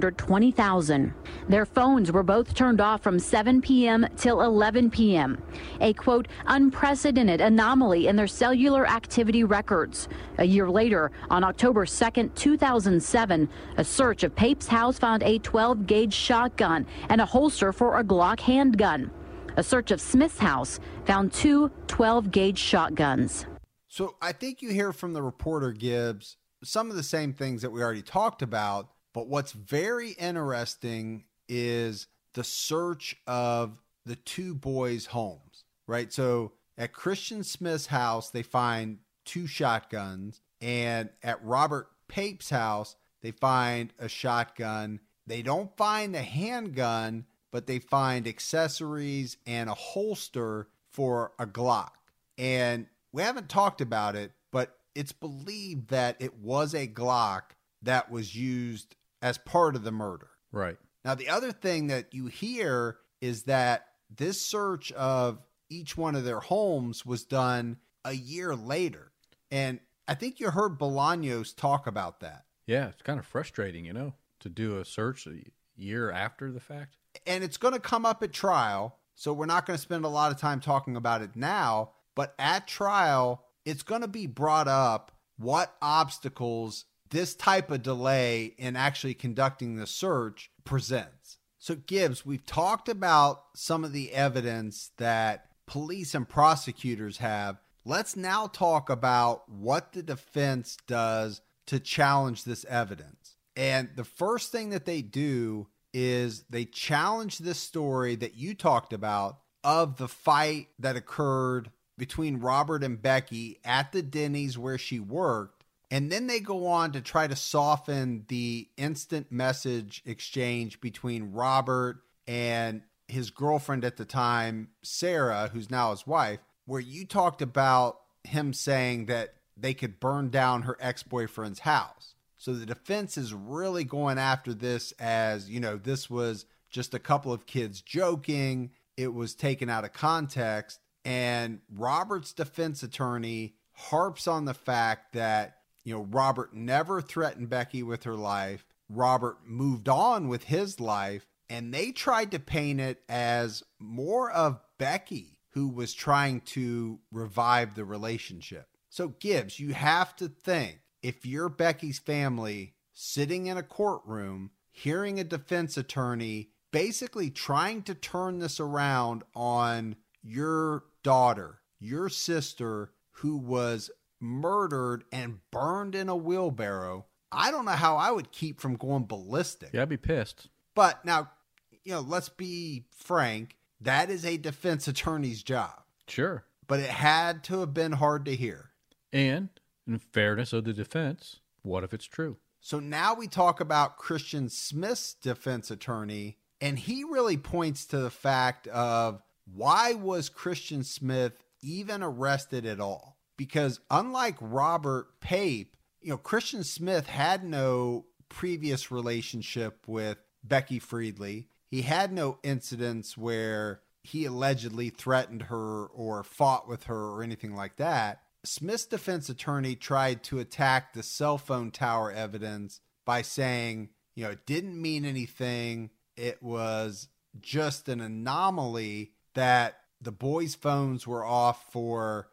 320,000. Their phones were both turned off from 7 p.m. till 11 p.m. A, quote, unprecedented anomaly in their cellular activity records. A year later, on October 2nd, 2007, a search of Pape's house found a 12-gauge shotgun and a holster for a Glock handgun. A search of Smith's house found 2 12-gauge shotguns. So I think you hear from the reporter, Gibbs, some of the same things that we already talked about, but what's very interesting is the search of the two boys' homes, right? So at Christian Smith's house, they find 2 shotguns, and at Robert Pape's house, they find a shotgun. They don't find a handgun, but they find accessories and a holster for a Glock. And we haven't talked about it, but it's believed that it was a Glock that was used as part of the murder. Right. Now, the other thing that you hear is that this search of each one of their homes was done a year later. And I think you heard Bolaños talk about that. Yeah, it's kind of frustrating, to do a search a year after the fact. And it's going to come up at trial, so we're not going to spend a lot of time talking about it now. But at trial, it's going to be brought up what obstacles this type of delay in actually conducting the search presents. So, Gibbs, we've talked about some of the evidence that police and prosecutors have. Let's now talk about what the defense does to challenge this evidence. And the first thing that they do is they challenge this story that you talked about of the fight that occurred between Robert and Becky at the Denny's where she worked. And then they go on to try to soften the instant message exchange between Robert and his girlfriend at the time, Sarah, who's now his wife, where you talked about him saying that they could burn down her ex-boyfriend's house. So the defense is really going after this as, this was just a couple of kids joking. It was taken out of context. And Robert's defense attorney harps on the fact that, Robert never threatened Becky with her life. Robert moved on with his life. And they tried to paint it as more of Becky who was trying to revive the relationship. So, Gibbs, you have to think, if you're Becky's family sitting in a courtroom, hearing a defense attorney basically trying to turn this around on your daughter, your sister, who was murdered and burned in a wheelbarrow, I don't know how I would keep from going ballistic. Yeah, I'd be pissed. But now, let's be frank, that is a defense attorney's job. Sure. But it had to have been hard to hear. And in fairness of the defense, what if it's true? So now we talk about Christian Smith's defense attorney, and he really points to the fact of why was Christian Smith even arrested at all? Because unlike Robert Pape, Christian Smith had no previous relationship with Becky Friedley. He had no incidents where he allegedly threatened her or fought with her or anything like that. Smith's defense attorney tried to attack the cell phone tower evidence by saying, it didn't mean anything. It was just an anomaly that the boys' phones were off for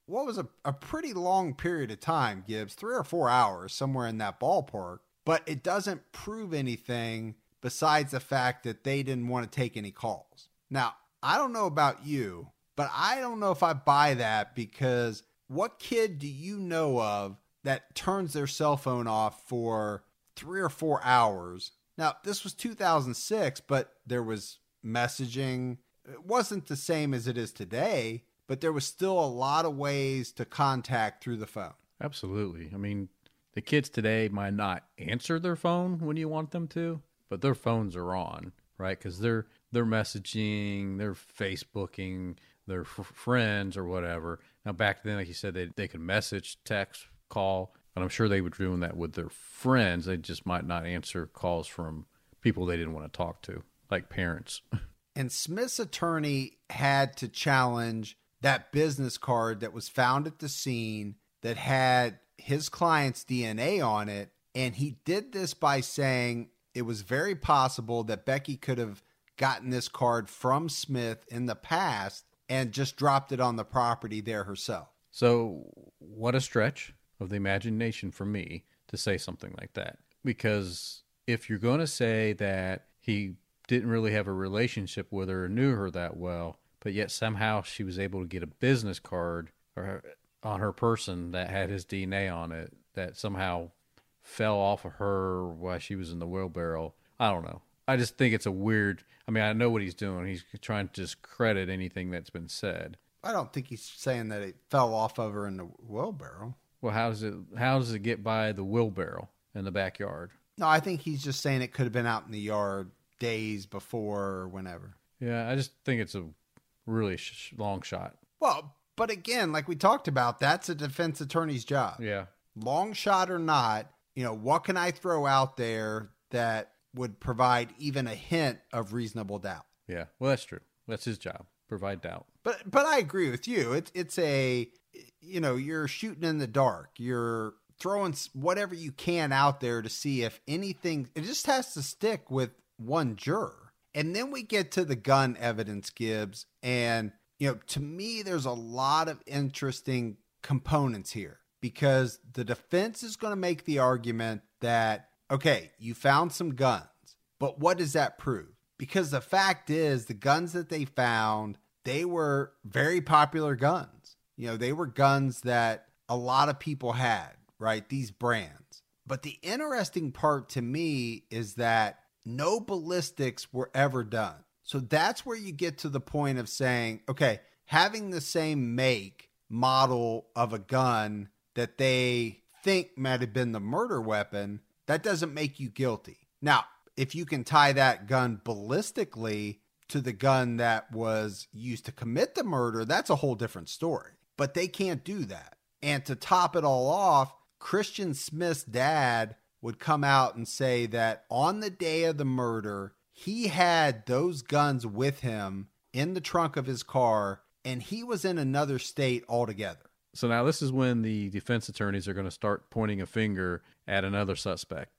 what was a pretty long period of time, Gibbs, 3 or 4 hours, somewhere in that ballpark. But it doesn't prove anything besides the fact that they didn't want to take any calls. Now, I don't know about you, but I don't know if I buy that, because what kid do you know of that turns their cell phone off for 3 or 4 hours? Now, this was 2006, but there was messaging. It wasn't the same as it is today, but there was still a lot of ways to contact through the phone. Absolutely. I mean, the kids today might not answer their phone when you want them to, but their phones are on, right? Because they're messaging, they're Facebooking their friends or whatever. Now, back then, like you said, they could message, text, call, and I'm sure they were doing that with their friends. They just might not answer calls from people they didn't want to talk to, like parents. And Smith's attorney had to challenge that business card that was found at the scene that had his client's DNA on it. And he did this by saying it was very possible that Becky could have gotten this card from Smith in the past and just dropped it on the property there herself. So what a stretch of the imagination for me to say something like that. Because if you're going to say that he didn't really have a relationship with her or knew her that well, but yet somehow she was able to get a business card on her person that had his DNA on it, that somehow fell off of her while she was in the wheelbarrow. I don't know. I just think it's a weird, I mean, I know what he's doing. He's trying to discredit anything that's been said. I don't think he's saying that it fell off of her in the wheelbarrow. Well, how does it get by the wheelbarrow in the backyard? No, I think he's just saying it could have been out in the yard days before or whenever. Yeah, I just think it's a really long shot. Well, but again, like we talked about, that's a defense attorney's job. Yeah. Long shot or not, what can I throw out there that would provide even a hint of reasonable doubt? Yeah, well, that's true. That's his job, provide doubt. But I agree with you. It's you're shooting in the dark. You're throwing whatever you can out there to see if anything, it just has to stick with one juror. And then we get to the gun evidence, Gibbs. And, to me, there's a lot of interesting components here, because the defense is going to make the argument that, okay, you found some guns, but what does that prove? Because the fact is, the guns that they found, they were very popular guns. They were guns that a lot of people had, right? These brands. But the interesting part to me is that no ballistics were ever done. So that's where you get to the point of saying, okay, having the same make, model of a gun that they think might have been the murder weapon, that doesn't make you guilty. Now, if you can tie that gun ballistically to the gun that was used to commit the murder, that's a whole different story. But they can't do that. And to top it all off, Christian Smith's dad would come out and say that on the day of the murder, he had those guns with him in the trunk of his car, and he was in another state altogether. So now this is when the defense attorneys are going to start pointing a finger at another suspect,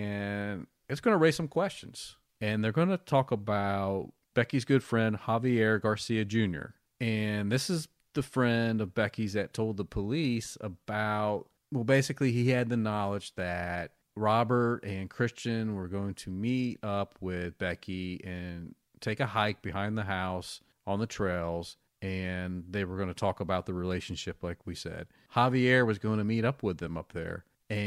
and it's going to raise some questions. And they're going to talk about Becky's good friend, Javier Garcia Jr. And this is the friend of Becky's that told the police about, well, basically he had the knowledge that Robert and Christian were going to meet up with Becky and take a hike behind the house on the trails, and they were going to talk about the relationship like we said. Javier was going to meet up with them up there,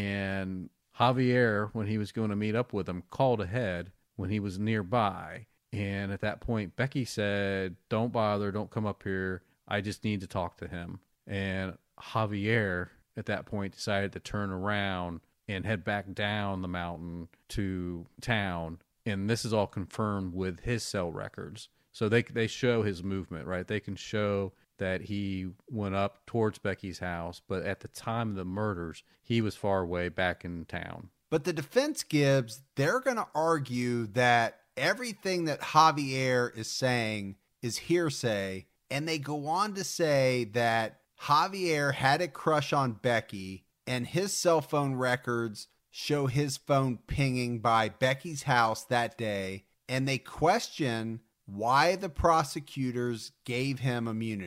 and Javier, when he was going to meet up with them, called ahead when he was nearby. And at that point, Becky said, "Don't bother, don't come up here. I just need to talk to him." And Javier, at that point, decided to turn around and head back down the mountain to town. And this is all confirmed with his cell records. So they show his movement, right? They can show that he went up towards Becky's house, but at the time of the murders, he was far away back in town. But the defense, Gibbs, they're going to argue that everything that Javier is saying is hearsay, and they go on to say that Javier had a crush on Becky, and his cell phone records show his phone pinging by Becky's house that day, and they question why the prosecutors gave him immunity.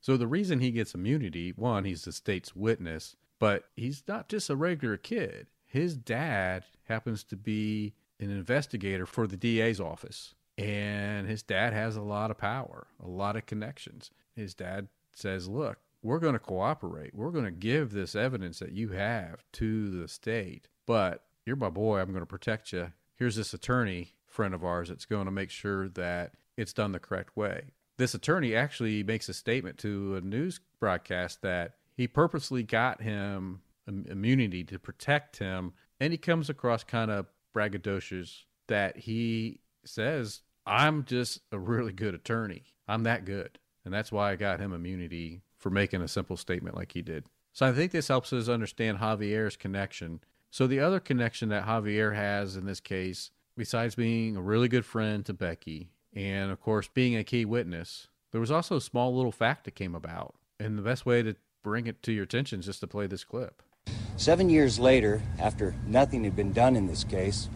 So the reason he gets immunity, one, he's the state's witness, but he's not just a regular kid. His dad happens to be an investigator for the DA's office. And his dad has a lot of power, a lot of connections. His dad says, look, we're going to cooperate. We're going to give this evidence that you have to the state. But you're my boy. I'm going to protect you. Here's this attorney friend of ours that's going to make sure that it's done the correct way. This attorney actually makes a statement to a news broadcast that he purposely got him immunity to protect him. And he comes across kind of braggadocious that he says, I'm just a really good attorney. I'm that good. And that's why I got him immunity for making a simple statement like he did. So I think this helps us understand Javier's connection. So the other connection that Javier has in this case, besides being a really good friend to Becky, and of course being a key witness, there was also a small little fact that came about. And the best way to bring it to your attention is just to play this clip. 7 years later, after nothing had been done in this case,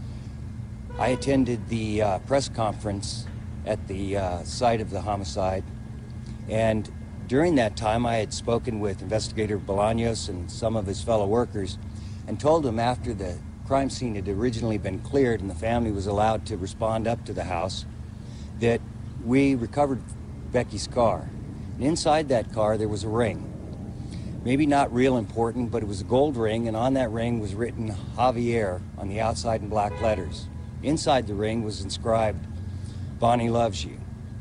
I attended the press conference at the site of the homicide, and during that time I had spoken with Investigator Bolaños and some of his fellow workers and told them after the crime scene had originally been cleared and the family was allowed to respond up to the house that we recovered Becky's car. And inside that car there was a ring. Maybe not real important, but it was a gold ring, and on that ring was written Javier on the outside in black letters. Inside the ring was inscribed, Bonnie loves you.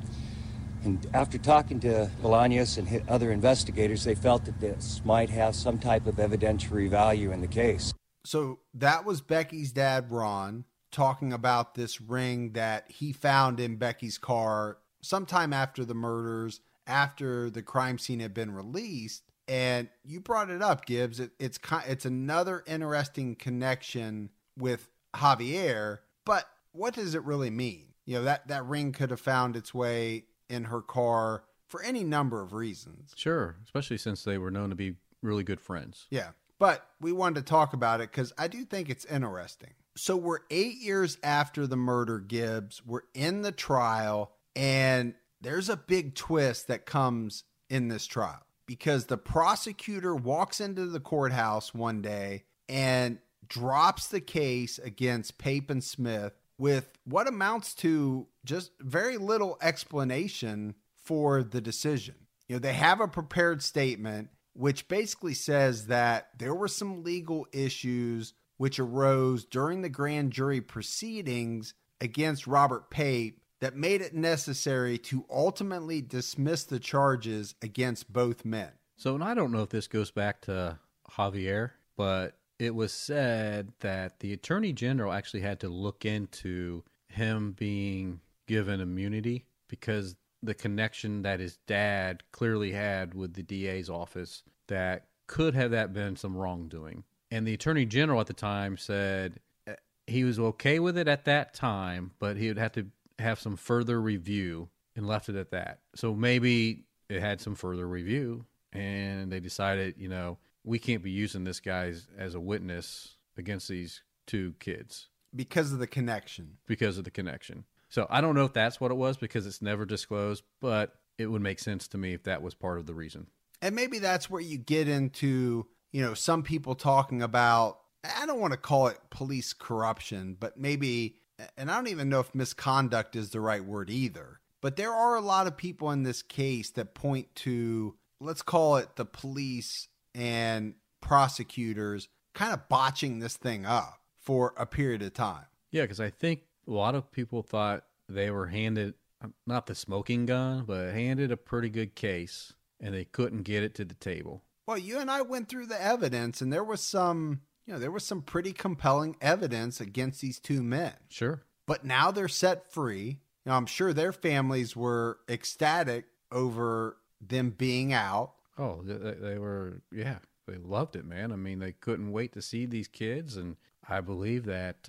And after talking to Bolaños and other investigators, they felt that this might have some type of evidentiary value in the case. So that was Becky's dad, Ron, talking about this ring that he found in Becky's car sometime after the murders, after the crime scene had been released. And you brought it up, Gibbs. It's another interesting connection with Javier. But what does it really mean? You know, that ring could have found its way in her car for any number of reasons. Sure, especially since they were known to be really good friends. Yeah, but we wanted to talk about it because I do think it's interesting. So we're 8 years after the murder, Gibbs. We're in the trial, and there's a big twist that comes in this trial because the prosecutor walks into the courthouse one day and drops the case against Pape and Smith with what amounts to just very little explanation for the decision. You know, they have a prepared statement which basically says that there were some legal issues which arose during the grand jury proceedings against Robert Pape that made it necessary to ultimately dismiss the charges against both men. So, and I don't know if this goes back to Javier, but it was said that the attorney general actually had to look into him being given immunity because the connection that his dad clearly had with the DA's office that could have that been some wrongdoing. And the attorney general at the time said he was okay with it at that time, but he would have to have some further review and left it at that. So maybe it had some further review and they decided, you know, we can't be using this guy as a witness against these two kids. Because of the connection. Because of the connection. So I don't know if that's what it was because it's never disclosed, but it would make sense to me if that was part of the reason. And maybe that's where you get into, you know, some people talking about, I don't want to call it police corruption, but maybe, and I don't even know if misconduct is the right word either, but there are a lot of people in this case that point to, let's call it the police and prosecutors kind of botching this thing up for a period of time. Yeah, because I think a lot of people thought they were handed, not the smoking gun, but handed a pretty good case, and they couldn't get it to the table. Well, you and I went through the evidence, and there was some pretty compelling evidence against these two men. Sure. But now they're set free. Now, I'm sure their families were ecstatic over them being out. Oh, they were, yeah, they loved it, man. I mean, they couldn't wait to see these kids, and I believe that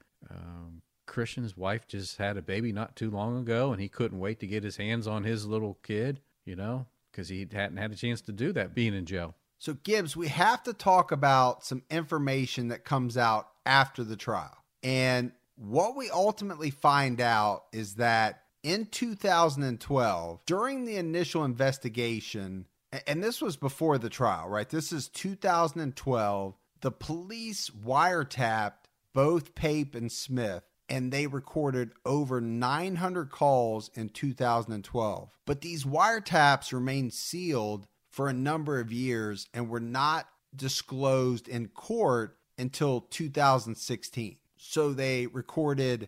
Christian's wife just had a baby not too long ago, and he couldn't wait to get his hands on his little kid, you know, because he hadn't had a chance to do that being in jail. So, Gibbs, we have to talk about some information that comes out after the trial. And what we ultimately find out is that in 2012, during the initial investigation, and this was before the trial, right? This is 2012. The police wiretapped both Pape and Smith, and they recorded over 900 calls in 2012. But these wiretaps remained sealed for a number of years and were not disclosed in court until 2016. So they recorded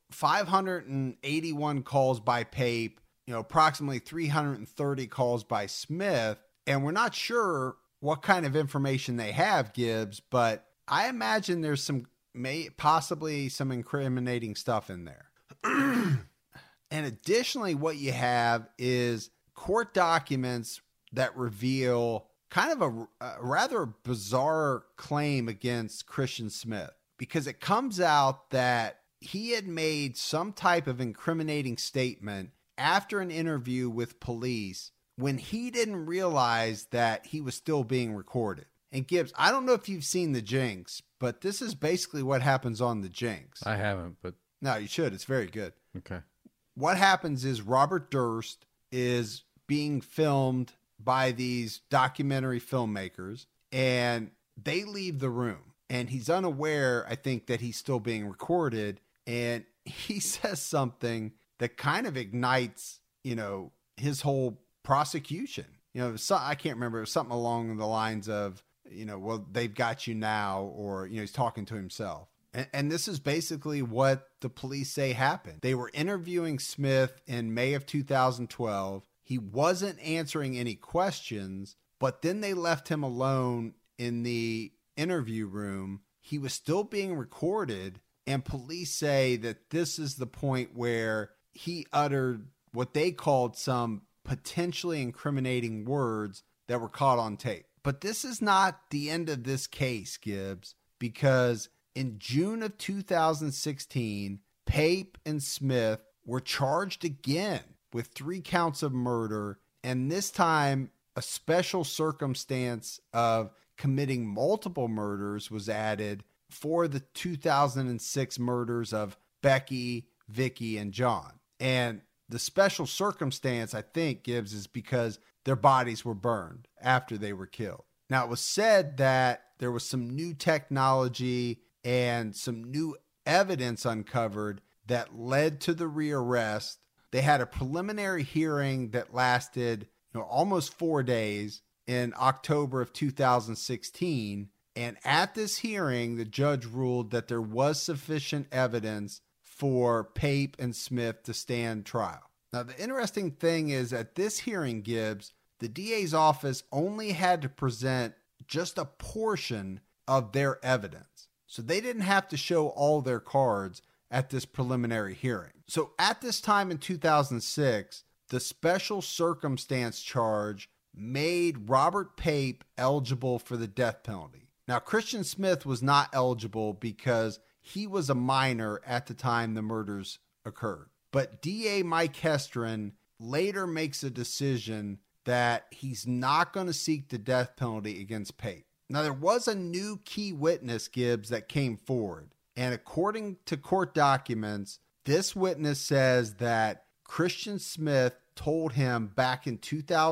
581 calls by Pape, approximately 330 calls by Smith, and we're not sure what kind of information they have, Gibbs, but I imagine there's possibly some incriminating stuff in there. And additionally, what you have is court documents that reveal kind of a rather bizarre claim against Christian Smith, because it comes out that he had made some type of incriminating statement after an interview with police when he didn't realize that he was still being recorded. And Gibbs, I don't know if you've seen The Jinx, but this is basically what happens on The Jinx. I haven't, but... No, you should. It's very good. Okay. What happens is Robert Durst is being filmed by these documentary filmmakers, and they leave the room. And he's unaware, I think, that he's still being recorded. And he says something that kind of ignites, his whole prosecution. I can't remember. It was something along the lines of, well, they've got you now, or, he's talking to himself. And this is basically what the police say happened. They were interviewing Smith in May of 2012. He wasn't answering any questions, but then they left him alone in the interview room. He was still being recorded, and police say that this is the point where he uttered what they called some potentially incriminating words that were caught on tape. But this is not the end of this case, Gibbs, because in June of 2016, Pape and Smith were charged again with 3 counts of murder, and this time a special circumstance of committing multiple murders was added for the 2006 murders of Becky, Vicky, and John. And the special circumstance, I think, Gibbs, is because their bodies were burned after they were killed. Now, it was said that there was some new technology and some new evidence uncovered that led to the rearrest. They had a preliminary hearing that lasted almost 4 days in October of 2016. And at this hearing, the judge ruled that there was sufficient evidence for Pape and Smith to stand trial. Now, the interesting thing is at this hearing, Gibbs, the DA's office only had to present just a portion of their evidence. So they didn't have to show all their cards at this preliminary hearing. So at this time in 2006, the special circumstance charge made Robert Pape eligible for the death penalty. Now, Christian Smith was not eligible because he was a minor at the time the murders occurred. But DA Mike Hestron later makes a decision that he's not going to seek the death penalty against Pape. Now, there was a new key witness, Gibbs, that came forward. And according to court documents, this witness says that Christian Smith told him back in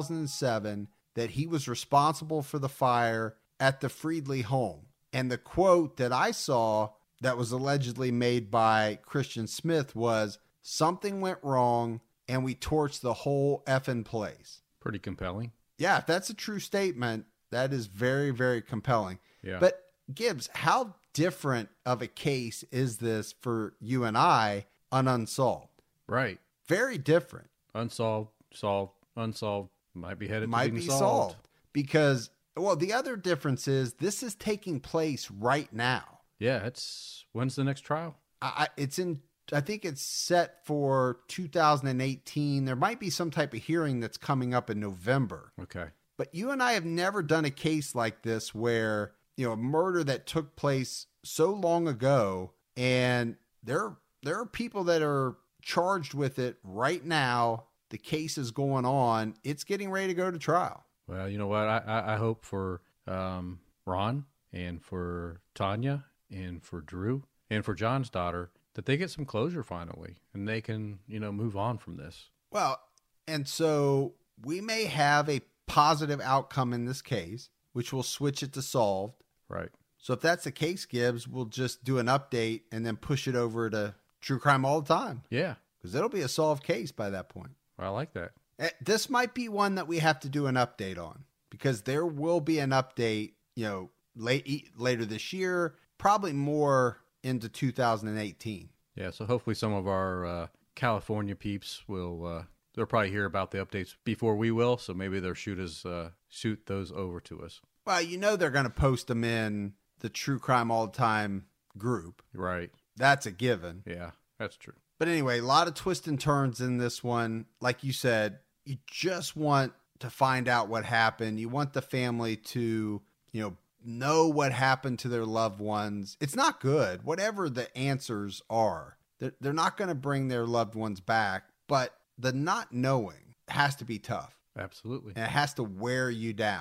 2007 that he was responsible for the fire at the Friedley home. And the quote that I saw that was allegedly made by Christian Smith was, "Something went wrong and we torched the whole effing place." Pretty compelling. Yeah, if that's a true statement, that is very, very compelling. Yeah. But Gibbs, how different of a case is this for you and I on Unsolved? Right. Very different. Unsolved, solved, unsolved, might be headed to Might being be solved. Because, well, the other difference is this is taking place right now. Yeah, when's the next trial? I think it's set for 2018. There might be some type of hearing that's coming up in November. Okay. But you and I have never done a case like this where, a murder that took place so long ago, and there are people that are charged with it right now. The case is going on. It's getting ready to go to trial. Well, you know what? I hope for Ron and for Tanya and for Drew and for John's daughter that they get some closure finally and they can, move on from this. Well, and so we may have a positive outcome in this case, which will switch it to solved. Right. So if that's the case, Gibbs, we'll just do an update and then push it over to True Crime All the Time. Yeah. Because it'll be a solved case by that point. I like that. This might be one that we have to do an update on, because there will be an update, later this year, probably more into 2018. Yeah, so hopefully some of our California peeps will, they'll probably hear about the updates before we will, so maybe they'll shoot those over to us. Well, they're going to post them in the True Crime All the Time group. Right. That's a given. Yeah, that's true. But anyway, a lot of twists and turns in this one. Like you said, you just want to find out what happened. You want the family to, know what happened to their loved ones. It's not good. Whatever the answers are, they're not going to bring their loved ones back. But the not knowing has to be tough. Absolutely. And it has to wear you down.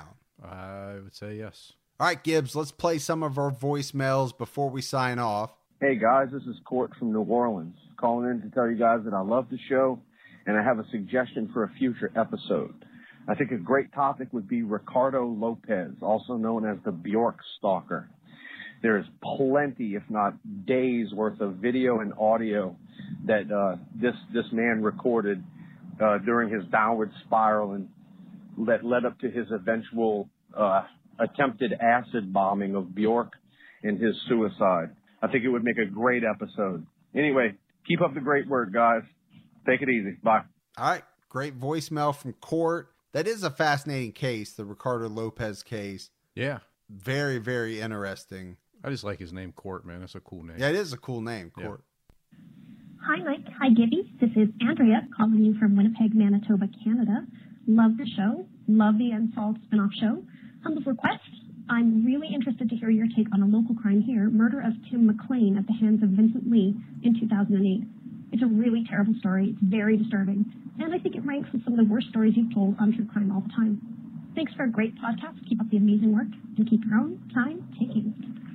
I would say yes. All right, Gibbs, let's play some of our voicemails before we sign off. Hey, guys, this is Court from New Orleans, calling in to tell you guys that I love the show, and I have a suggestion for a future episode. I think a great topic would be Ricardo Lopez, also known as the Bjork Stalker. There is plenty, if not days, worth of video and audio that this man recorded during his downward spiral and that led up to his eventual attempted acid bombing of Bjork and his suicide. I think it would make a great episode. Anyway, keep up the great work, guys. Take it easy. Bye. All right. Great voicemail from Court. That is a fascinating case, the Ricardo Lopez case. Yeah. Very, very interesting. I just like his name, Court, man. That's a cool name. Yeah, it is a cool name, Court. Yeah. Hi, Mike. Hi, Gibby. This is Andrea calling you from Winnipeg, Manitoba, Canada. Love the show. Love the Unsolved spinoff show. Humble request. I'm really interested to hear your take on a local crime here, murder of Tim McLean at the hands of Vincent Lee in 2008. It's a really terrible story. It's very disturbing. And I think it ranks with some of the worst stories you've told on True Crime All the Time. Thanks for a great podcast. Keep up the amazing work and keep your own time ticking.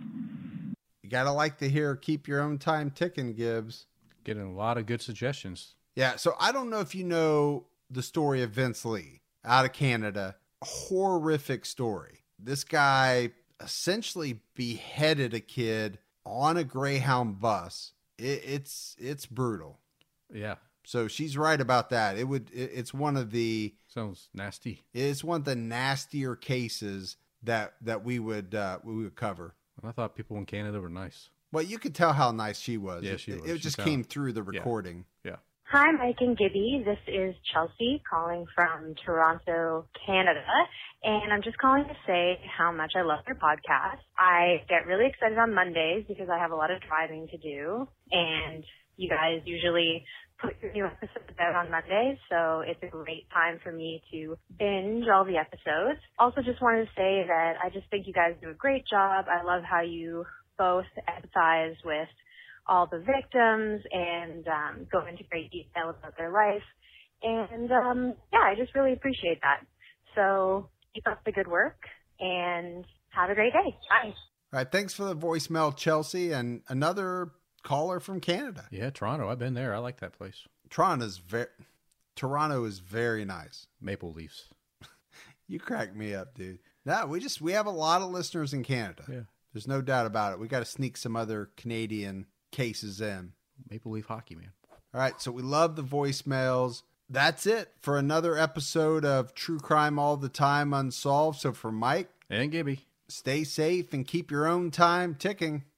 You got to like to hear Keep Your Own Time Ticking, Gibbs. Getting a lot of good suggestions. Yeah, so I don't know if you know the story of Vince Lee out of Canada. A horrific story. This guy essentially beheaded a kid on a Greyhound bus. It's brutal. Yeah. So she's right about that. It's one of the sounds nasty. It's one of the nastier cases that we would cover. I thought people in Canada were nice. Well, you could tell how nice she was. Yeah, she was. It just came through the recording. Yeah. Hi, Mike and Gibby. This is Chelsea calling from Toronto, Canada. And I'm just calling to say how much I love your podcast. I get really excited on Mondays because I have a lot of driving to do. And you guys usually put your new episodes out on Mondays, so it's a great time for me to binge all the episodes. Also just wanted to say that I just think you guys do a great job. I love how you both empathize with all the victims and go into great detail about their life. And, I just really appreciate that. So keep up the good work and have a great day. Bye. All right. Thanks for the voicemail, Chelsea. And another caller from Canada. Yeah, Toronto. I've been there. I like that place. Toronto is very nice. Maple Leafs. You crack me up, dude. No, we have a lot of listeners in Canada. Yeah. There's no doubt about it. We got to sneak some other Canadian cases in. Maple Leaf hockey, man. All right. So we love the voicemails. That's it for another episode of True Crime All the Time Unsolved. So for Mike and Gibby, stay safe and keep your own time ticking.